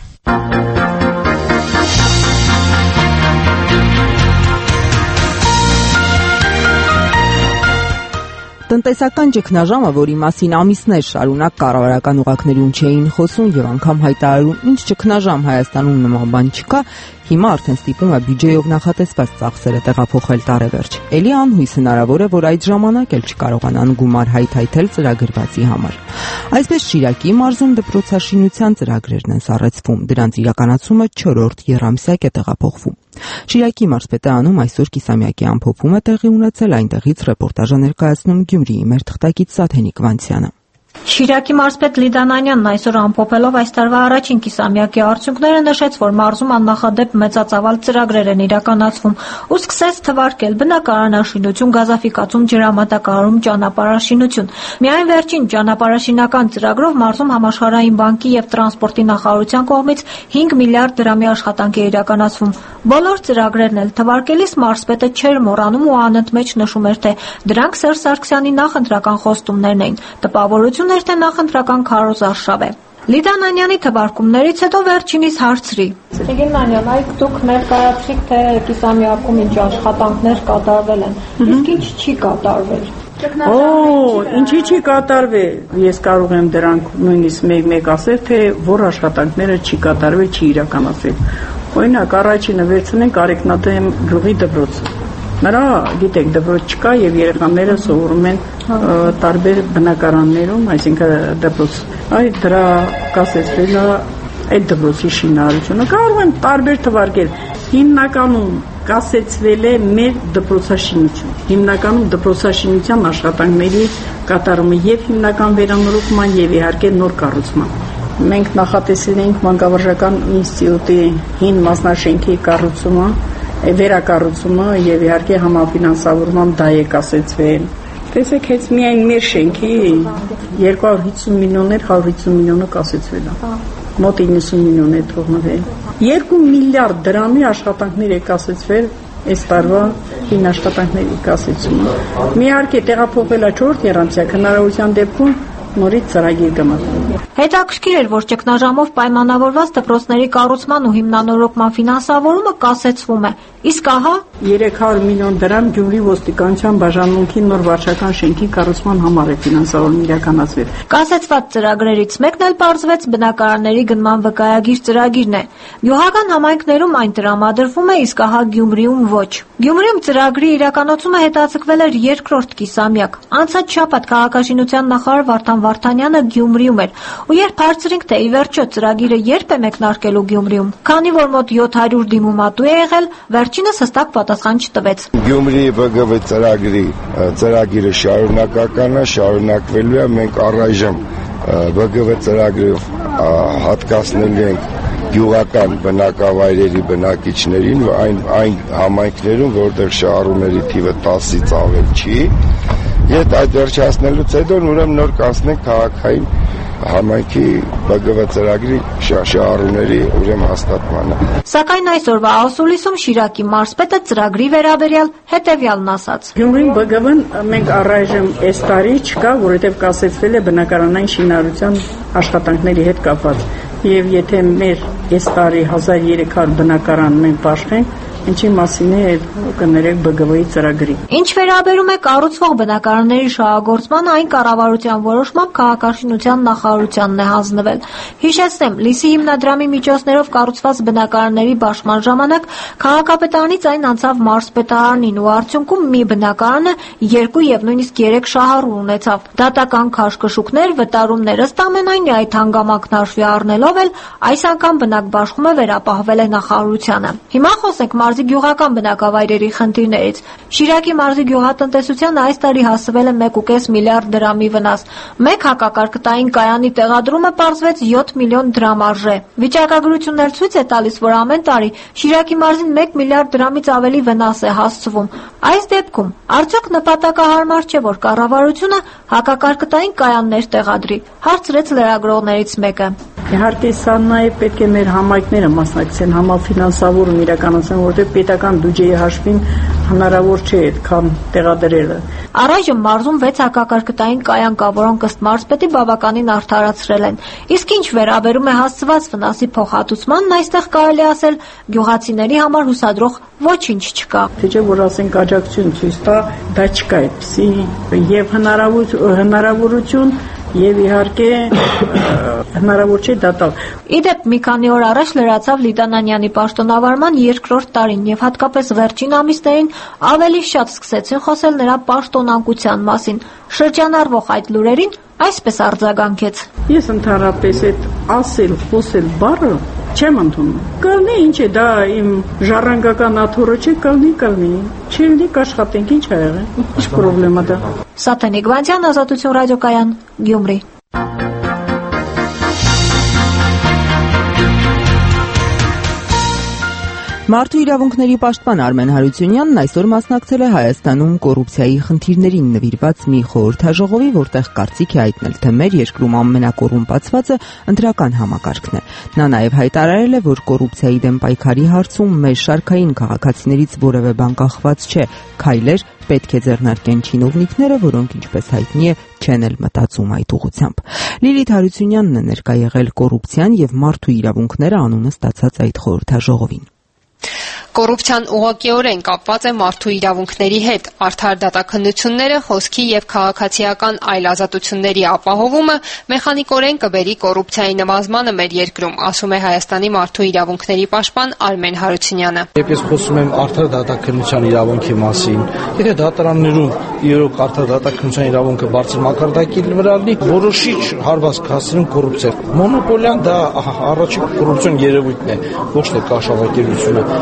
Տնտեսական ճգնաժամը, որի մասին ամիսներ շարունակ կառավարական ուղակներում չէին խոսում եւ անգամ հայտարարում, ինչ ճգնաժամ Հայաստանում նման բան չկա, հիմա արդեն ստիպում է բյուջեով նախատեսված ծախսերը տեղափոխել տարեվերջ։ Էլի անհույս հնարավոր է, որ այդ ժամանակ էլ չկարողանան գումար հայթայթել ծրագրվածի համար։ Այսպես Շիրակի մարզում դպրոցաշինության ծրագրերն են սառեցվում, դրանց իրականացումը չորրորդ եռամսյակ է տեղափոխվում։ Շիրակի մարզպետը անում այսօր կիսամյակի ամփոփում է տեղի ունեցել, այնտեղից ռեպորտաժը ներկայացնում Գյումրիի մեր թղթակից Սաթենիկ Վանցյանը։ Շիրակի մարզպետ Լիդանանյանն այսօր ամփոփելով այս տարվա առաջին կիսամյակի արդյունքները նշեց, որ մարզում աննախադեպ մեծածավալ ծրագրեր են իրականացվում ու սկսեց թվարկել բնակարանաշինություն, գազաֆիկացում, ջրամատակարարում, ճանապարհաշինություն։ Միայն վերջին ճանապարհաշինական ծրագրով մարզում համաշխարհային բանկի եւ տրանսպորտի նախարարության կողմից հինգ միլիարդ դրամի աշխատանք է իրականացվում։ Բոլոր ծրագրերն էլ թվարկելիս մարզպետը չէր մոռանում ու անընդմեջ նշում էր, թե դրանք Սերժ Սարգսյանի նախընտրական խոստումներն էին։ Տպավորություն էր, թե նախընտրական քարոզարշավ է։ Լիդանանյանի թվարկումներից հետո վերջինիս հարցրի. Լիդանանյան, այդ դուք ներկայացրիք, թե կիսամյակում ինչ աշխատանքներ կատարվել են, իսկ ինչ չի կատարվել։ Օ, ինչի չի կատարվել։ Ես կարող եմ դրանք նույնիսկ մեկ-մեկ ասել, թե որ աշխատանքները չի կատարվել, չի իրականացվել։ Օրինակ, առաջինը վերցնենք Արեգնատեմ գյուղի դպրոցը։ Նրա, գիտեք, դպրոց չկա եւ երեխաները սովորում են տարբեր բնակարաններում, այսինքն դպրոց։ Այդ դրա կասեցվել է այդ դպրոցի շինարարությունը։ Կարող եմ տարբեր թվարկել։ Հիմնականում կասեցվել է մեր դպրոցաշինություն։ Հիմնականում դպրոցաշինության աշխատանքների կատարումը եւ հիմնական վերանորոգման եւ իհարկե նոր կառուցման։ Մենք նախատեսել ենք մանկավարժական ինստիտուտի հին մասնաշենքի կառուցումը վերակառուցումը եւ իհարկե համաֆինանսավորման դա է կասեցվել։ Տեսեք, հենց միայն մեր շենքի երկու հարյուր հիսուն միլիոններ հարյուր հիսուն միլիոնը կասեցվել է։ Մոտ իննսուն միլիոն է թողնվել։ երկու միլիարդ դրամի աշխատանքներ է կասեցվել այս տարվա հին աշխատանքների կասեցումը։ Միհարկե տեղափոխվել է չորրորդ եռանցյակ հնարավորության դեպքում նորից ծրագիր կմտնի։ Հետաքրքիր էր, որ ճգնաժամով պայմանավորված դպրոցների կառուցման ու հիմնանորոգման ֆինանսավորումը կասեցվում է, իսկ ահա երեք հարյուր միլիոն դրամ Գյումրի ոստիկանության բաժանմունքի նոր վարչական շենքի կառուցման համար է ֆինանսավորում իրականացվել։ Կասեցված ծրագրերից մեկն էլ պարզվեց բնակարանների գնման վկայագիր ծրագիրն է։ Գյուղական համայնքներում այն տրամադրվում է, իսկ ահա Գյումրիում ոչ։ Գյումրիում ծրագրի իրականացումը հետաձգվել էր երկրորդ կիսամյակ։ Անցած շաբաթ քաղաքաշինության նախարար Վարդան Վարդանյանը Գյումրիում էր, ու երբ հարցրինք, թե ի վերջո ծրագիրը երբ է մեկնարկելու Գյումրիում, քանի որ մոտ յոթ հարյուր դիմումատու է եղել, վերջինս հստակ պատասխան չտվեց։ Գյումրի Բ Գ V ծրագրի ծրագիրը շարունակական է, շարունակվելու է, մենք առայժմ Բ Գ V ծրագրով հատկացնելու ենք գյուղական բնակավայրերի բնակիչներին այն այն համայնքներում, որտեղ շահառուների թիվը տասից ավել չի, Ետ այդ վերջացնելուց հետո ուրեմն նոր կանցնենք քաղաքային համայնքի Բ Գ V ծրագրի շահառուների ուրեմն հաստատմանը։ Սակայն այսօրվա Ասուլիսում Շիրակի մարզպետը ծրագրի վերաբերյալ հետևյալն ասաց. Գյումրին Բ Գ V-ն մենք առայժմ այս տարի չկա, որովհետև կասեցվել է բնակարանային շինարարության աշխատանքների հետ կապված։ Եվ եթե մեր այս տարի հազար երեք հարյուր բնակարան մենք պաշտենք, ինչի մասին է կներեք Բ Գ V-ի ծրագրի։ Ինչ վերաբերում է կառուցվող բնակարանների շահագործմանը, այն կառավարության որոշմամբ քաղաքաշինության նախարարությանն է հանձնվել։ Հիշեցնեմ, Լիսի հիմնադրամի միջոցներով կառուցված բնակարանների բաշխման ժամանակ քաղաքապետարանից այն անցավ մարզպետարանին ու արդյունքում մի բնակարանը երկու եւ նույնիսկ երեք շահառու ունեցավ։ Դատական քաշքշուկներ, վտարումներ, ըստ ամենայնի այդ հանգամանքն հաշվի առնելով էլ այս անգամ բնակբաշխումը վերապահվել է նախարարությանը։ Հիմա խոսենք մարզի գյուղական բնակավայրերի խնդիրներից։ Շիրակի մարզի գյուղատնտեսությանը այս տարի հասցվել է մեկ ու կես միլիարդ դրամի վնաս։ Մեկ հակակարգտային կայանի տեղադրումը պարզվեց յոթ միլիոն դրամ արժե։ Վիճակագրություններ ցույց է տալիս, որ ամեն տարի Շիրակի մարզին մեկ միլիարդ դրամից ավելի վնաս է հասցվում։ Այս դեպքում արդյոք նպատակահարմար չէ, որ կառավարությունը հակակարգտային կայաններ տեղադրի, հարցրեց լրագրողներից մեկը։ Իհարկե սա նաև պետք է մեր համայնքները մասնակցեն համաֆինանսավորում իրականացնեն, որտեղ պետական բյուջեի հաշվին հնարավոր չէ այդքան տեղադրելը։ Առայժմ մարզում վեց հակակարգտային կայան կա, որոնք ըստ մարզպետի բավականին արդարացրել են։ Իսկ ինչ վերաբերում է հասցված վնասի փոխհատուցմանն, այստեղ կարելի ասել գյուղացիների համար հուսադրող ոչինչ չկա։ Թե չէ որ ասենք աջակցություն ցույց տա, դա չկա այդպիսի եւ հնարավոր հնարավորություն Եվ իհարկե հնարավոր չէ դա տալ։ Իդեպ մի քանի օր առաջ լրացավ Լիդա Նանյանի պաշտոնավարման երկրորդ տարին եւ հատկապես վերջին ամիսներին ավելի շատ սկսեցին խոսել նրա պաշտոնանկության մասին։ Շրջանառվող այդ լուրերին այսպես արձագանքեց. Ես ընդհանրապես այդ ասել, խոսել բառը չեմ ընդունում։ Կլինի ինչ է դա իմ ժառանգական աթոռը չէ, կլինի, կլինի։ Չլինի կաշխատենք, ինչ ա եղել։ Ինչ պրոբլեմա դա։ Սաթենիկ Վանյան, Ազատություն ռադիոկայան, Գյումրի։ Մարդու իրավունքների պաշտպան Արմեն Հարությունյանն այսօր մասնակցել է Հայաստանում կոռուպցիայի խնդիրներին նվիրված մի խորհրդաժողովի, որտեղ կարծիք է հայտնել, թե մեր երկրում ամենակոռումպացվածը ընտրական համակարգն է։ Նա նաև հայտարարել է, որ կոռուպցիայի դեմ պայքարի հարցում մեր շարքային քաղաքացիներից որևէ բան կախված չէ, քայլեր պետք է ձեռնարկեն չինովնիկները, որոնք ինչպես հայտնի է չեն էլ մտածում այդ ուղղությամբ։ Լիլիթ Հարությունյանն է ներկա եղել կոռուպցիան եւ մարդու իրավունքները անունը ստացած այդ խորհրդաժողովին։ Կոռուպցիան ուղղակիորեն կապված է մարդու իրավունքների հետ։ Արդար դատաքննությունները, խոսքի եւ քաղաքացիական այլ ազատությունների ապահովումը մեխանիկորեն կբերի կոռուպցիայի նվազմանը մեր երկրում, ասում է Հայաստանի մարդու իրավունքների պաշտպան Արմեն Հարությունյանը։ Երբ ես խոսում եմ արդար դատաքննության իրավունքի մասին, եթե դատարաններում իրոք արդար դատաքննության իրավունքը բարձր մակարդակի վրա լինի, որոշիչ հարված կհասցնեն կոռուպցիա։ Մոնոպոլիան դա առաջին կոռուպցիոն երևույթն է, ոչ թե կաշառակերությունը։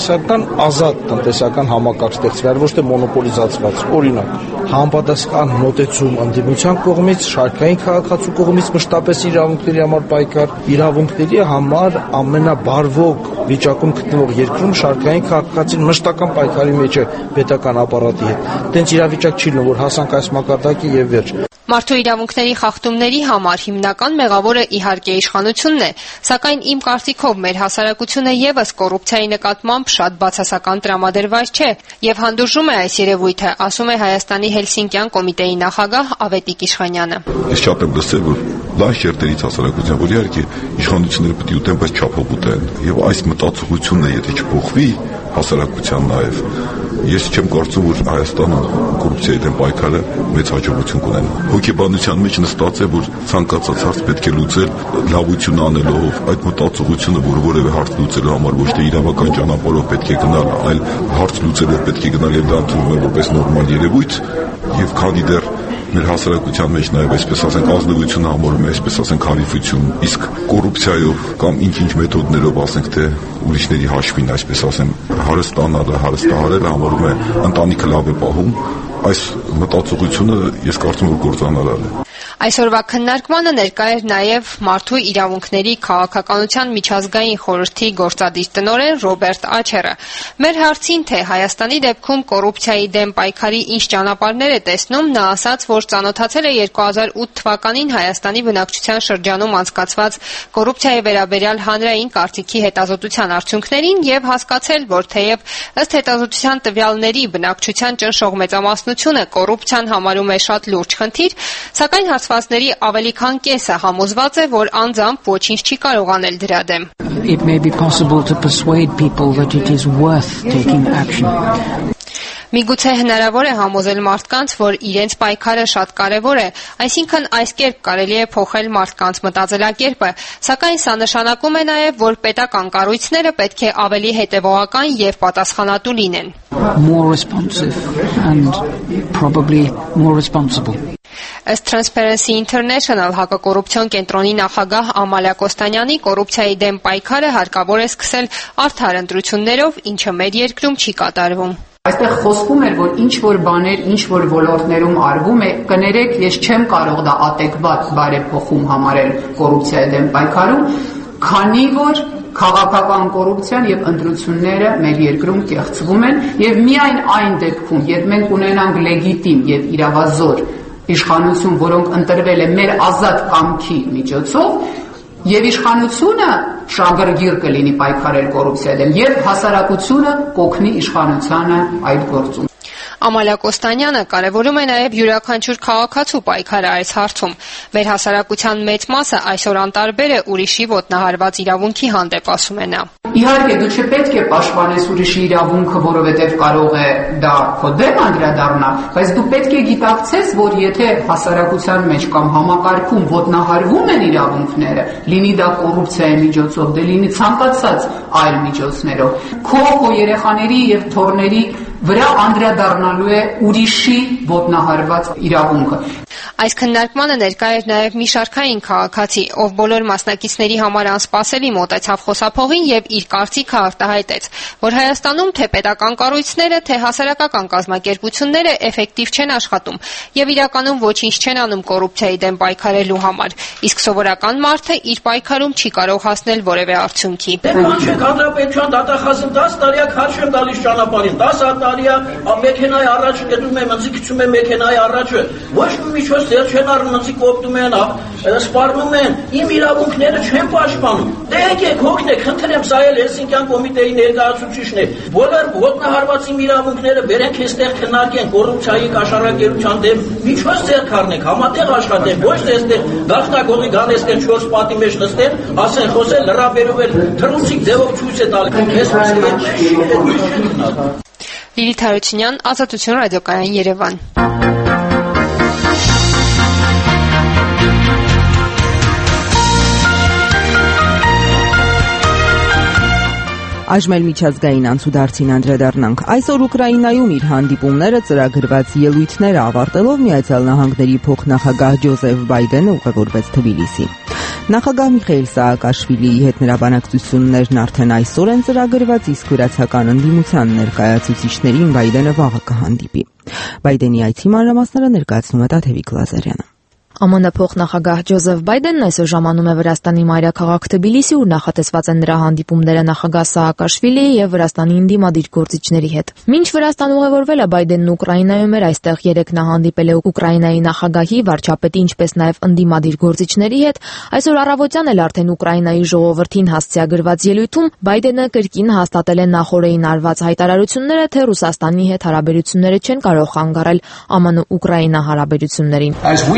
տնտեսական ազատ տնտեսական համակարգ ստեղծվի, ոչ թե մոնոպոլիզացված։ Օրինակ, համապատասխան մոտեցում ընդդիմության կողմից, շարքային քաղաքացու կողմից մշտապես իրավունքների համար պայքար, իրավունքների համար ամենաբարվոք վիճակում գտնվող երկրում շարքային քաղաքացին մշտական պայքարի մեջ է պետական ապարատի հետ։ Տենց իրավիճակ չի լինում, որ հասանք այս մակարդակի եւ վերջ։ Մարդու իրավունքների խախտումների համար հիմնական մեղավորը իհարկե իշխանությունն է, սակայն իմ կարծիքով մեր հասարակությունը եւս կոռուպցիայի նկատմամբ շատ բացասական տրամադրված չէ եւ հանդուրժում է այս երևույթը, ասում է Հայաստանի Հելսինկյան կոմիտեի նախագահ Ավետիք Իշխանյանը։ Ես շատ եմ լսել, որ լայն շերտերից հասարակության, որ իհարկե իշխանությունները պետք է ուտեն, բայց չափով ուտեն, եւ այս մտածողությունը եթե չփոխվի հասարակության նաեւ, ես չեմ կարծում, որ Հայաստանը կոռուպցիայի դեմ պայքարը մեծ հաջողություն կունենա։ Հոգեբանության մեջ նստած է, որ ցանկացած հարց պետք է լուծել լավություն անելով, այդ մտածողությունը, որ որևէ հարց լուծելու համար ոչ թե իրավական ճանապարհով պետք է գնալ, այլ հարց լուծելով պետք է գնալ եւ դա ընդունում է որպես նորմալ երևույթ, եւ քանի դեռ մեր հասարակության մեջ նաև այսպես ասենք ազնվությունը համարում է այսպես ասենք հարիվություն, իսկ կոռուպցիայով կամ ինչ-ինչ մեթոդներով ասենք թե ուրիշների հաշվին այսպես ասեմ հարստանալը, հարստահարելը համարում է ընտանիքը լավ է պահում, այս մտածողությունը ես կարծում եմ որ կործանարար է։ Այսօրվա քննարկմանը ներկա էր նաև Մարդու իրավունքների քաղաքականության միջազգային խորհրդի գործադիր տնօրեն Ռոբերտ Աչերը։ Մեր հարցին, թե Հայաստանի դեպքում կոռուպցիայի դեմ պայքարի ինչ ճանապարհներ է տեսնում, նա ասաց, որ ծանոթացել է երկու հազար ութ թվականին Հայաստանի բնակչության շրջանում անցկացված կոռուպցիայի վերաբերյալ հանրային կարծիքի հետազոտության արդյունքներին եւ հասկացել, որ թեև ըստ հետազոտության տվյալների բնակչության ճնշող մեծամասնությունը կոռուպցիան համարում է շատ լուրջ խնդիր, սակայն հարցվածների ավելի քան կեսը համոզված է, որ անձամբ ոչինչ չի կարող անել դրա դեմ։ It may be possible to persuade people that it is worth taking action. Միգուցե հնարավոր է համոզել մարդկանց, որ իրենց պայքարը շատ կարևոր է, այսինքն այս կերպ կարելի է փոխել մարդկանց մտածելակերպը, սակայն սա նշանակում է նաև, որ պետական կառույցները պետք է ավելի հետևողական եւ պատասխանատու լինեն։ More responsive and probably more responsible. Ըստ Transparency International հակակոռուպցիոն կենտրոնի նախագահ Ամալիա Կոստանյանի կոռուպցիայի դեմ պայքարը հարկավոր է սկսել արդար ընտրություններով, ինչը մեր երկրում չի կատարվում։ Այստեղ խոսվում էր, որ ինչ որ բաներ, ինչ որ ոլորտներում արվում է, կներեք, ես չեմ կարող դա ատեկված բարեփոխում համարել կոռուպցիայի դեմ պայքարում, քանի որ քաղաքական կոռուպցիան եւ ընտրությունները մեր երկրում կեղծվում են եւ միայն այն դեպքում, երբ մենք ունենանք լեգիտիմ եւ իրավազոր իշխանություն, որոնք ընտրվել է մեր ազատ կամքի միջոցով, եւ իշխանությունը շագրգիռ կլինի պայքարել կոռուպցիայի դեմ, եւ հասարակությունը կօգնի իշխանությանը այդ գործում։ Ամալիա Կոստանյանը կարևորում է նաև յուրաքանչյուր քաղաքացու պայքարը այս հարցում։ Մեր հասարակության մեծ մասը այսօր անտարբեր է ուրիշի ոտնահարված իրավունքի հանդեպ, ասում է նա։ Իհարկե, դու չպետք է պաշտպանես ուրիշի իրավունքը, որովհետև կարող է դա քո դեմ անդրադառնա, բայց դու պետք է գիտակցես, որ եթե հասարակության մեջ կամ համակարգում ոտնահարվում են իրավունքները, լինի դա կոռուպցիայի միջոցով, դե լինի ցանկացած այլ միջոցներով, քո քո երեխաների եւ թոռների վրա անդրադառնալու է ուրիշի ոտնահարված իրավունքը։ Այս քննարկմանը ներկա էր նաև մի շարքային քաղաքացի, ով բոլոր մասնակիցների համար անսպասելի մոտեցավ խոսափողին եւ իր կարծիքը արտահայտեց, որ Հայաստանում թե պետական կառույցները, թե հասարակական կազմակերպությունները էֆեկտիվ չեն աշխատում եւ իրականում ոչինչ չեն անում կոռուպցիայի դեմ պայքարելու համար, իսկ սովորական մարդը իր պայքարում չի կարող հասնել որևէ արդյունքի։ Կանչեք հանրապետության դատախազը դաս տարիա քարշ եմ գալիս ճանապարհին, դաս տարիա մեքենայի առաջ գտնում եմ, ինձ գցում եմ մեքենայի առաջը, ոչ մի միջոց դեռ չեն առնում, ինձ կոպտում են, սպառնում են, իմ իրավունքները չեն պաշտպանում։ Դե եկեք հոգնեք, խնդրեմ, սա էլ Հելսինկյան կոմիտեի ներկայացուցիչն է։ Բոլոր ոտնահարված իմ իրավունքները բերենք այստեղ քննարկենք, կոռուպցիայի կաշառակերության դեմ միջոց ձեռք առնենք, համատեղ աշխատենք, ոչ թե այստեղ գաղտնագողի գան այստեղ չորս պատի մեջ նստեն, ասեն խոսել, լրաբերում են, թռուցիկ ձևով ցույց է տալի։ Լիլիթ Հարությունյան, Ազատություն ռադիոկայան, Երևան։ Այժմ էլ միջազգային անցուդարձին անդրադառնանք։ Այսօր Ուկրաինայում իր հանդիպումները ծրագրված ելույթները ավարտելով Միացյալ Նահանգների փոխնախագահ Ջոզեֆ Բայդենը ուղևորվեց Թբիլիսի։ Նախագահ Միխայիլ Սաակաշվիլիի հետ նրա բանակցություններն արդեն այսօր են ծրագրված, իսկ վրացական ընդդիմության ներկայացուցիչներին Բայդենը վաղը կհանդիպի։ Բայդենի այցի մանրամասները ներկայացնում է Տաթևիկ Լազարյանը։ ԱՄՆ փոխնախագահ Ջոզեֆ Բայդենն այսօր ժամանում է Վրաստանի մայրաքաղաք Թբիլիսի, ուր նախատեսված են նրա հանդիպումները նախագահ Սաակաշվիլիի եւ Վրաստանի ընդդիմադիր գործիչների հետ։ Մինչ Վրաստան ուղևորվել է Բայդենն Ուկրաինայում էր, այստեղ երեկ նա հանդիպել է Ուկրաինայի նախագահի, վարչապետի, ինչպես նաեւ ընդդիմադիր գործիչների հետ։ Այսօր առավոտյան էլ արդեն Ուկրաինայի ժողովրդին հասցեագրված ելույթում Բայդենը կրկին հաստատել է նախորդին արված հայտարարությունները, թե Ռուսաստանի հետ հարաբերությունները չեն կարող խանգարել ԱՄՆ-Ուկրաինա հարաբերություններին։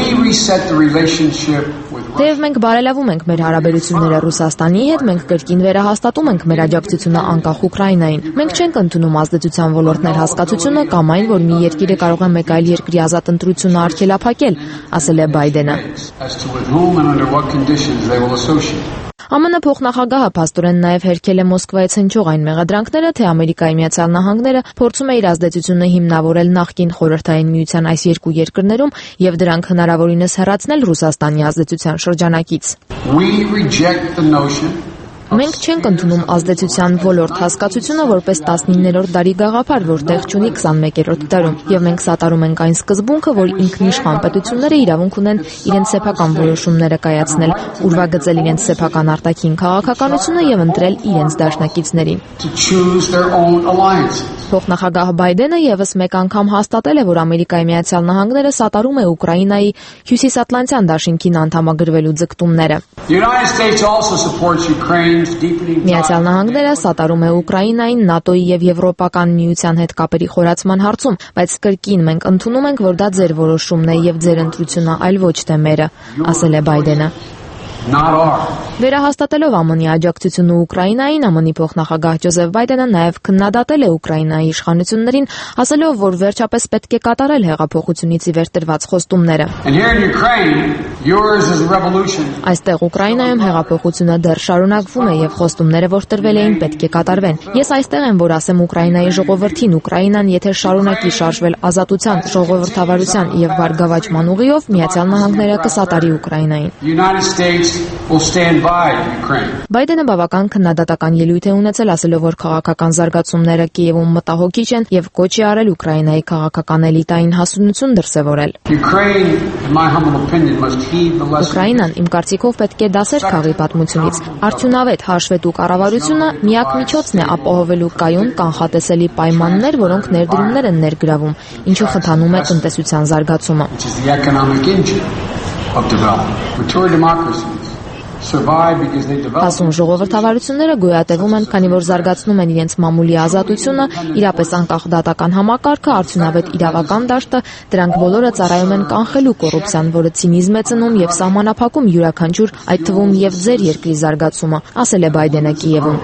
Թեև մենք բարելավում ենք մեր հարաբերությունները Ռուսաստանի հետ, մենք կրկին վերահաստատում ենք մեր աջակցությունը անկախ Ուկրաինային։ Մենք չենք ընդունում ազդեցության ոլորտներ հասկացությունը կամ այն, որ մի երկիրը կարող է մեկ այլ երկրի ազատ ընտրությունը արգելափակել, ասել է Բայդենը։ ԱՄՆ փոխնախագահը փաստորեն նաև հերքել է Մոսկվայից հնչող այն մեղադրանքները, թե Ամերիկայի Միացյալ Նահանգները փորձում է իր ազդեցությունը հիմնավորել նախկին Խորհրդային Միության այս երկու երկրներում եւ դրանք հնարավորինս հեռացնել Ռուսաստանի ազդեցության շրջանակից։ Մենք չենք ընդունում ազդեցության ոլորտ հասկացությունը որպես տասնիններորդ դարի գաղափար, որ տեղ չունի քսանմեկերորդ դարում, եւ մենք սատարում ենք այն սկզբունքը, որ ինքնիշխան պետությունները իրավունք ունեն իրենց սեփական որոշումները կայացնել, ուրվագծել իրենց սեփական արտաքին քաղաքականությունը եւ ընտրել իրենց դաշնակիցներին։ Փոխնախագահ Բայդենը եւս մեկ անգամ հաստատել է, որ Ամերիկայի Միացյալ Նահանգները սատարում է Ուկրաինայի Հյուսիսատլանտյան դաշինքին անդամագրվելու ձգտումները։ Միացյալ Նահանգները սատարում է Ուկրաինային ՆԱՏՕ-ի եւ Եվրոպական միության հետ կապերի խորացման հարցում, բայց կրկին մենք ընդունում ենք, որ դա ձեր որոշումն է եւ ձեր ընտրությունը, այլ ոչ թե մերը, ասել է Բայդենը։ Վերահաստատելով ԱՄՆ-ի աջակցությունը Ուկրաինային, ԱՄՆ-ի փոխնախագահ Ջոզեֆ Բայդենը նաև քննադատել է Ուկրաինայի իշխանություններին, ասելով, որ վերջապես պետք է կատարել հեղափոխությունից ի վեր տրված խոստումները։ Այստեղ Ուկրաինայում հեղափոխությունը դեռ շարունակվում է եւ խոստումները, որ տրվել էին, պետք է կատարվեն։ Ես այստեղ եմ, որ ասեմ Ուկրաինայի ժողովրդին, Ուկրաինան, եթե շարունակի շարժվել ազատության, ժողովրդավարության եւ բարգավաճման ուղիով, Միացյալ Նահանգները կսատարի Ուկրաինային։ Բայդենը բավական քննադատական ելույթ է ունեցել, ասելով, որ քաղաքական զարգացումները Կիևում մտահոգիչ են եւ կոչ է արել Ուկրաինայի քաղաքական էլիտային հասունություն դրսեւորել։ Ուկրաինան, իմ կարծիքով, պետք է դասեր քաղի պատմությունից։ Արդյունավետ հաշվետու կառավարությունը միակ միջոցն է ապահովելու կայուն կանխատեսելի պայմաններ, որոնք ներդրումներ են ներգրավում, ինչը խթանում է տնտեսության զարգացումը։ Հասուն ժողովրդավարությունները գոյատևում են, քանի որ զարգացնում են իրենց մամուլի ազատությունը, իրապես անկախ դատական համակարգը, արդյունավետ իրավական դաշտը, դրանք բոլորը ծառայում են կանխելու կոռուպցիան, որը ցինիզմ է ծնում եւ սահմանափակում յուրաքանչյուր, այդ թվում եւ ձեր երկրի զարգացումը, ասել է Բայդենը Կիևում։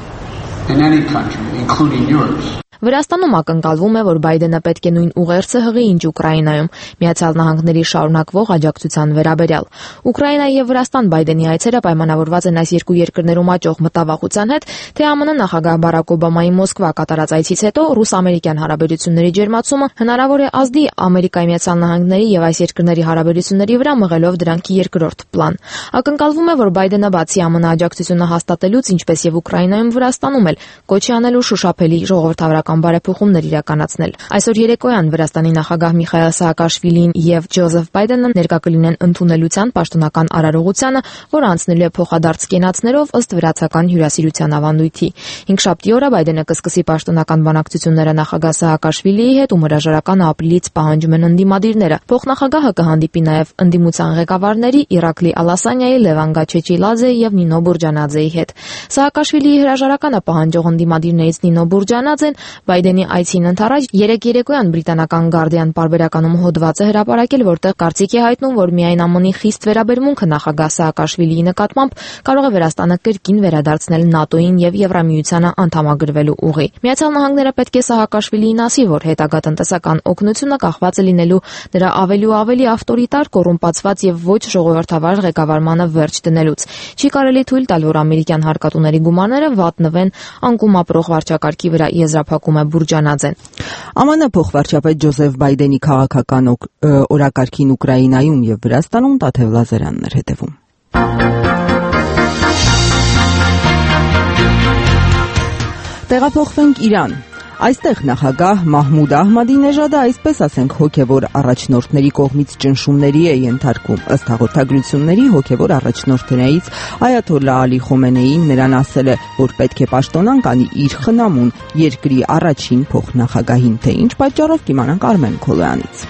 Վրաստանում ակնկալվում է, որ Բայդենը պետք է նույն ուղերձը հղի, ինչ Ուկրաինայում, Միացյալ Նահանգների շարունակվող աջակցության վերաբերյալ։ Ուկրաինա եւ Վրաստան Բայդենի այցերը պայմանավորված են այս երկու երկրներում աճող մտավախության հետ, թե ԱՄՆ նախագահ Բարակ Օբամայի Մոսկվա կատարած այցից հետո ռուս-ամերիկյան հարաբերությունների ջերմացումը հնարավոր է ազդի Ամերիկայի Միացյալ Նահանգների եւ այս երկրների հարաբերությունների վրա, մղելով դրանք երկրորդ պլան։ Ակնկալվում է, որ Բայդենը բացի ԱՄՆ աջակցությունը հաստատելուց, ինչպես եւ Ուկրաինայում, Վրաստանում էլ կոչ է անելու շոշափելի ժողովրդավարական բարեփոխումներ իրականացնել։ Այսօր երեկոյան Վրաստանի նախագահ Միխայիլ Սաակաշվիլին եւ Ջոզեֆ Բայդենը ներկա կլինեն ընդունելության պաշտոնական արարողությանը, որը անցնելու է փոխադարձ կենացներով ըստ վրացական հյուրասիրության ավանդույթի։ Հինգշաբթի օրը Բայդենը կսկսի պաշտոնական բանակցությունները նախագահ Սաակաշվիլիի հետ, ում հրաժարական ապրիլից պահանջում են ընդդիմադիրները։ Փոխնախագահը կհանդիպի նաեւ ընդդիմության ղեկավարների Իրակլի Ալասանյայի, Լևան Գաչեչիլաձեի եւ Նինո Բուրջանաձեի հետ։ Սաակաշվիլիի հրաժարականը պահանջող ընդդիմադիրներից Նինո Բուրջանաձեն Բայդենի այցին ընդառաջ երեկ երեկոյան բրիտանական Guardian պարբերականում հոդված է հրապարակել, որտեղ կարծիք է հայտնում, որ միայն ԱՄՆ-ի խիստ վերաբերմունքը նախագահ Սաակաշվիլիի նկատմամբ կարող է Վրաստանը կրկին վերադարձնել ՆԱՏՕ-ին եւ Եվրամիությանը անդամագրվելու ուղի։ Միացյալ Նահանգները պետք է Սաակաշվիլիին ասի, որ հետագա տնտեսական օգնությունը կախված է լինելու նրա ավելի ու ավելի ավտորիտար, կոռումպացված եւ ոչ ժողովրդավար ղեկավարմանը վերջ դնելուց։ Չի կարելի թույլ տալ, որ ամերիկյան հարկատուների գումարները վատնվեն անկում ապրող վարչակարգի վրա, եզրափակում է Բուրջանաձեն։ ԱՄՆ փոխվարչապետ Ջոզեֆ Բայդենի քաղաքական օրակարգին Ուկրաինայում եւ Վրաստանում Տաթև Լազարյանն էր հետևում։ Տեղափոխվենք Իրան։ Այստեղ նախագահ Մահմուդ Ահմադինեժադը, այսպես ասենք, հոգևոր առաջնորդների կողմից ճնշումների է ենթարկում։ Ըստ հաղորդագրությունների, հոգևոր առաջնորդներից Այաթոլլա Ալի Խոմենեին նրան ասել է, որ պետք է պաշտոնան կանի իր խնամուն երկրի առաջին փոխնախագահին, թե ինչ պատճառով կիմանանք Արմեն Քոլոյանից։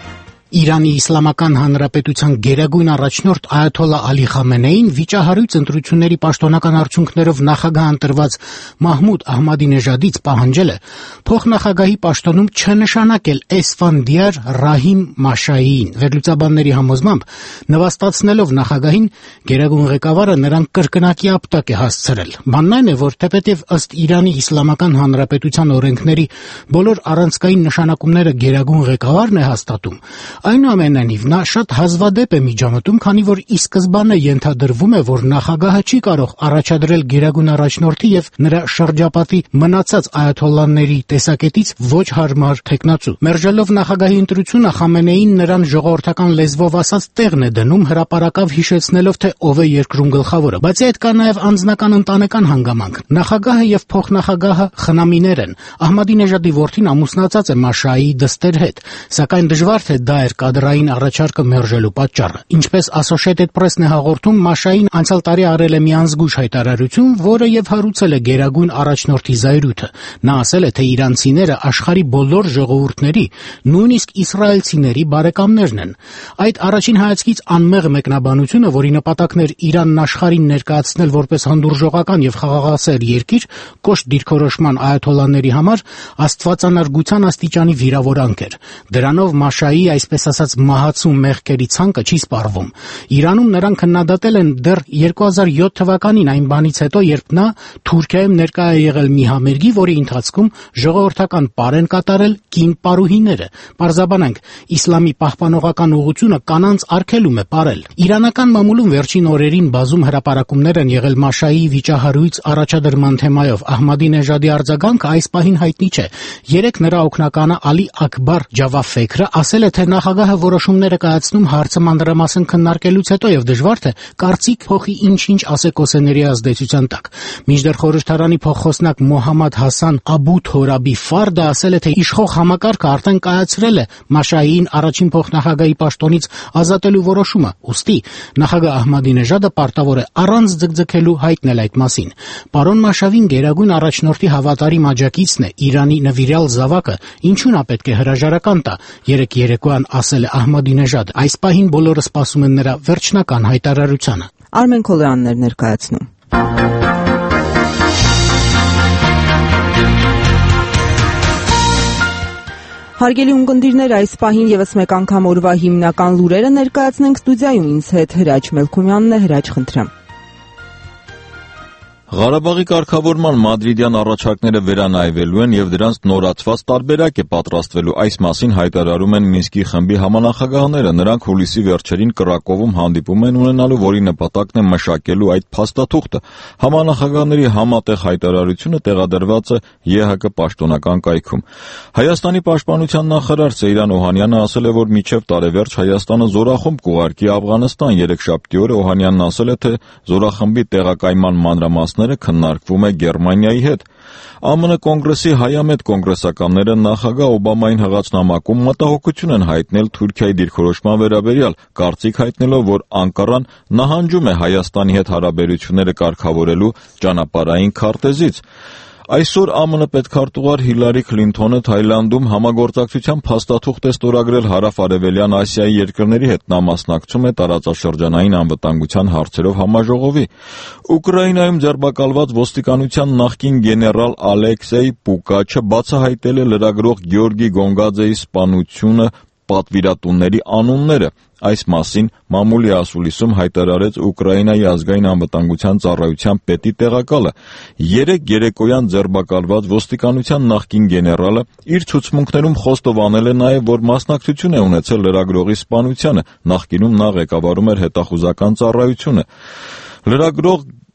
Իրանի Իսլամական Հանրապետության գերագույն առաջնորդ Այաթոլլա Ալի Խամենեին վիճահարույց ընտրությունների պաշտոնական արդյունքներով նախագահ ընտրված Մահմուդ Ահմադինեժադից պահանջել է փոխնախագահի պաշտոնում չնշանակել Էսֆանդիար Ռահիմ Մաշայիին։ Վերլուծաբանների համոզմամբ, նվաստացնելով նախագահին, գերագույն ղեկավարը նրան կրկնակի ապտակ է հասցրել։ Բանն այն է, որ թեպետև ըստ Իրանի Իսլամական Հանրապետության օրենքների բոլոր առանցքային նշանակումները գերագույն ղեկավարն է հաստատում, այնուամենայնիվ նա շատ հազվադեպ է միջամտում, քանի որ ի սկզբանե ենթադրվում է, որ նախագահը չի կարող առաջադրել գերագույն առաջնորդի եւ նրա շրջապատի մնացած այաթոլլաների տեսակետից ոչ հարմար թեկնածու։ Մերժելով նախագահի ընտրությունը, Խամենեին նրան ժողովրդական լեզվով ասած տեղն է դնում, հրապարակավ հիշեցնելով, թե ով է երկրում գլխավորը։ Բացի այդ կա նաեւ անձնական ընտանեկան հանգամանք։ Նախագահը եւ փոխնախագահը խնամիներ են։ Ահմադինեժադի որդին ամուսնացած է Մաշայի դստեր հետ, սակայն դժվար թե դա էր կադրային առաջարկը մերժելու պատճառը։ Ինչպես Associated Press-ն է հաղորդում, Մաշային անցյալ տարի արել է մի անզգույշ հայտարարություն, որը եւ հարուցել է գերագույն առաջնորդի զայրույթը։ Նա ասել է, թե իրանցիները աշխարհի բոլոր ժողովուրդների, նույնիսկ իսրայելցիների բարեկամներն են։ Այդ առաջին հայացքից անմեղ մեկնաբանությունը, որի նպատակն էր Իրանն աշխարհին ներկայացնել որպես հանդուրժողական եւ խաղաղասեր երկիր, կոշտ դիրքորոշման այաթոլլաների համար աստվածանարգության աստիճանի վիրավորանք էր։ Դրանով Մաշայի այսպես ասած մահացու մեղքերի ցանկը չի սպառվում։ Իրանում նրան քննադատել են դեռ երկու հազար յոթ թվականին, այն բանից հետո, երբ նա Թուրքիայում ներկա է եղել մի համերգի, որի ընթացքում ժողովրդական պար են կատարել կին պարուհիները։ Պարզաբանենք, իսլամի պահպանողական ուղղությունը կանանց արգելում է պարել։ Իրանական մամուլում վերջին օրերին բազում հրապարակումներ են եղել Մաշայի վիճահարույց առաջադրման թեմայով։ Ահմադինեժադի արձագանքը այս պահին հայտնի չէ։ Երեկ նրա օգնականը Ալի Աքբար Ջավաֆեքրը ասել է, թե նախագահը որոշումները կայացնում հարցը մանրամասն քննարկելուց հետո եւ դժվար թե կարծիք փոխի ինչ-ինչ ասեկոսեների ազդեցության տակ։ Մինչդեռ խորհրդարանի փոխխոսնակ Մոհամմադ Հասան Աբու Թորաբի Ֆարդը ասել է, թե իշխող համակարգը արդեն կայացրել է Մաշայիին առաջին փոխնախագահի պաշտոնից ազատելու որոշումը, ուստի նախագահ Ահմադինեժադը պարտավոր է առանց ձգձգելու հայտնել այդ մասին։ Պարոն Մաշավին գերագույն առաջնորդի հավատարիմ աջակիցն է, Իրանի նվիրյալ զավակը, ինչու նա պետք է հրաժարական տա, երեք երեկոյան ասել է Ահմադինեժադը։ Այս պահին բոլորը սպասում են նրա վերջնական հայտարարությանը։ Արմեն Քոլոյանն էր ներկայացնում։ Հարգելի ունկնդիրներ, այս պահին եւս մեկ անգամ օրվա հիմնական լուրերը ներկայացնենք ստուդիայում ինձ հետ Հրաչ Մելքումյանն է։ Հրաչ, խնդրեմ։ Ղարաբաղի կարգավորման մադրիդյան առաջարկները վերանայվելու են եւ դրանց նորացված տարբերակ է պատրաստվելու, այս մասին հայտարարում են Մինսկի խմբի համանախագահները։ Նրանք հուլիսի վերջերին Կրակովում հանդիպում են ունենալու, որի նպատակն է մշակելու այդ փաստաթուղթը։ Համանախագահների համատեղ հայտարարությունը տեղադրված է ԵՀԿ պաշտոնական կայքում։ Հայաստանի պաշտպանության նախարար Սեյրան Օհանյանը ասել է, որ մինչև տարեվերջ Հայաստանը զորախումբ կուղարկի Աֆղանստան։ Երեքշաբթի օրը Օհանյանն ասել է, թե զորախմբի տեղակայման մանրամասն քննարկվում է Գերմանիայի հետ։ ԱՄՆ կոնգրեսի հայամետ կոնգրեսականները նախագահ Օբամային հղած նամակում մտահոգություն են հայտնել Թուրքիայի դիրքորոշման վերաբերյալ, կարծիք հայտնելով, որ Անկարան նահանջում է Հայաստանի հետ հարաբերությունները կարգավորելու ճանապարհային քարտեզից։ Այսօր ԱՄՆ պետքարտուղար Հիլարի Քլինթոնը Թայլանդում համագործակցության փաստաթուղթ է ստորագրել Հարավ-Արևելյան Ասիայի երկրների հետ։ Նա մասնակցում է տարածաշրջանային անվտանգության հարցերով համաժողովի։ Ուկրաինայում ձերբակալված ոստիկանության նախկին գեներալ Ալեքսեյ Պուկաչը բացահայտել է լրագրող Գեորգի Գոնգաձեի սպանությունը պատվիրատուների անունները։ Այս մասին մամուլի ասուլիսում հայտարարեց Ուկրաինայի ազգային անվտանգության ծառայության պետի տեղակալը։ Երեք երեկոյան ձերբակալված ոստիկանության նախկին գեներալը իր ցուցմունքներում խոստովանել է նաև, որ մասնակցություն է ունեցել լրագրողի սպանությանը, նախկինում նա ղեկավարում էր հետախուզական ծառայությունը։ Լրագրող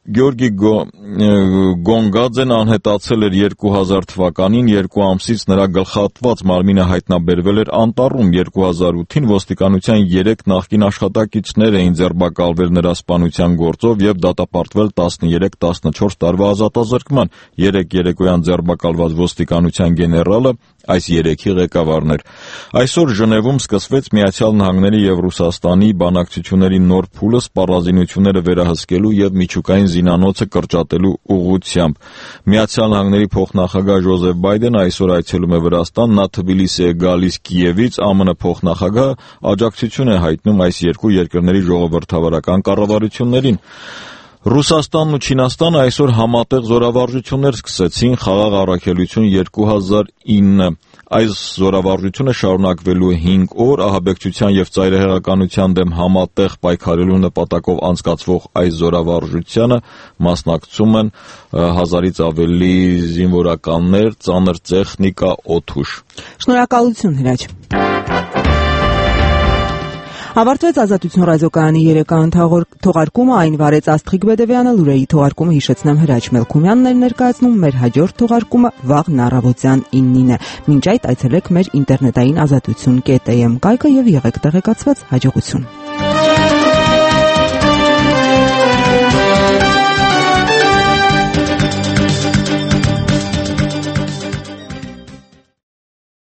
Գյորգի Գոնգաձեն անհետացել էր երկու հազար թվականին, երկու ամսից նրա գլխատված մարմինը հայտնաբերվել էր Անտառում, երկու հազար ութին ոստիկանության երեք նախկին աշխատակիցներ էին ձերբակալվել նրա սպանության գործով եւ դատապարտվել տասներեք տասնչորս տարվա ազատազրկման։ Երեք երեկոյան ձերբակալված ոստիկանության գեներալը այս երեքի ղեկավարն էր։ Այսօր Ժնևում սկսվեց Միացյալ Նահանգների եւ Ռուսաստանի բանակցությունների նոր փուլը սպառազինությունները վերահսկելու եւ միջուկային զինանոցը կրճատելու ուղղությամբ։ Միացյալ Նահանգների փոխնախագահ Ջոզեֆ Բայդենը այսօր այցելում է Վրաստան, նա Թբիլիսի է գալիս Կիևից, ԱՄՆ փոխնախագահը աջակցություն է հայտնում այս երկու երկրների ժողովրդավարական կառավարություններին։ Ռուսաստանն ու Չինաստանը այսօր համատեղ զորավարժություններ սկսեցին խաղաղ առաքելություն երկու հազար ինը։ Այս զորավարժությունը շարունակվելու է հինգ օր, ահաբեկչության եւ ծայրահեղականության դեմ համատեղ պայքարելու նպատակով անցկացվող այս զորավարժությանը մասնակցում են հազարից ավելի զինվորականներ, ծանր տեխնիկա, օդուժ։ Շնորհակալություն, Հրաչ։ Ավարտվեց Ազատություն ռադիոկայանի երեկոյան թողարկումը, այն վարեց Աստղիկ Բեդևյանը, լուրերի թողարկումը հիշեցնեմ Հրաչ Մելքումյանն էր ներկայացնում, մեր հաջորդ թողարկումը վաղն առավոտյան իննին է։ Մինչ այդ այցելեք մեր ինտերնետային ազատություն կետ էյ էմ կայքը եւ եղեք տեղեկացված։ Հաջողություն։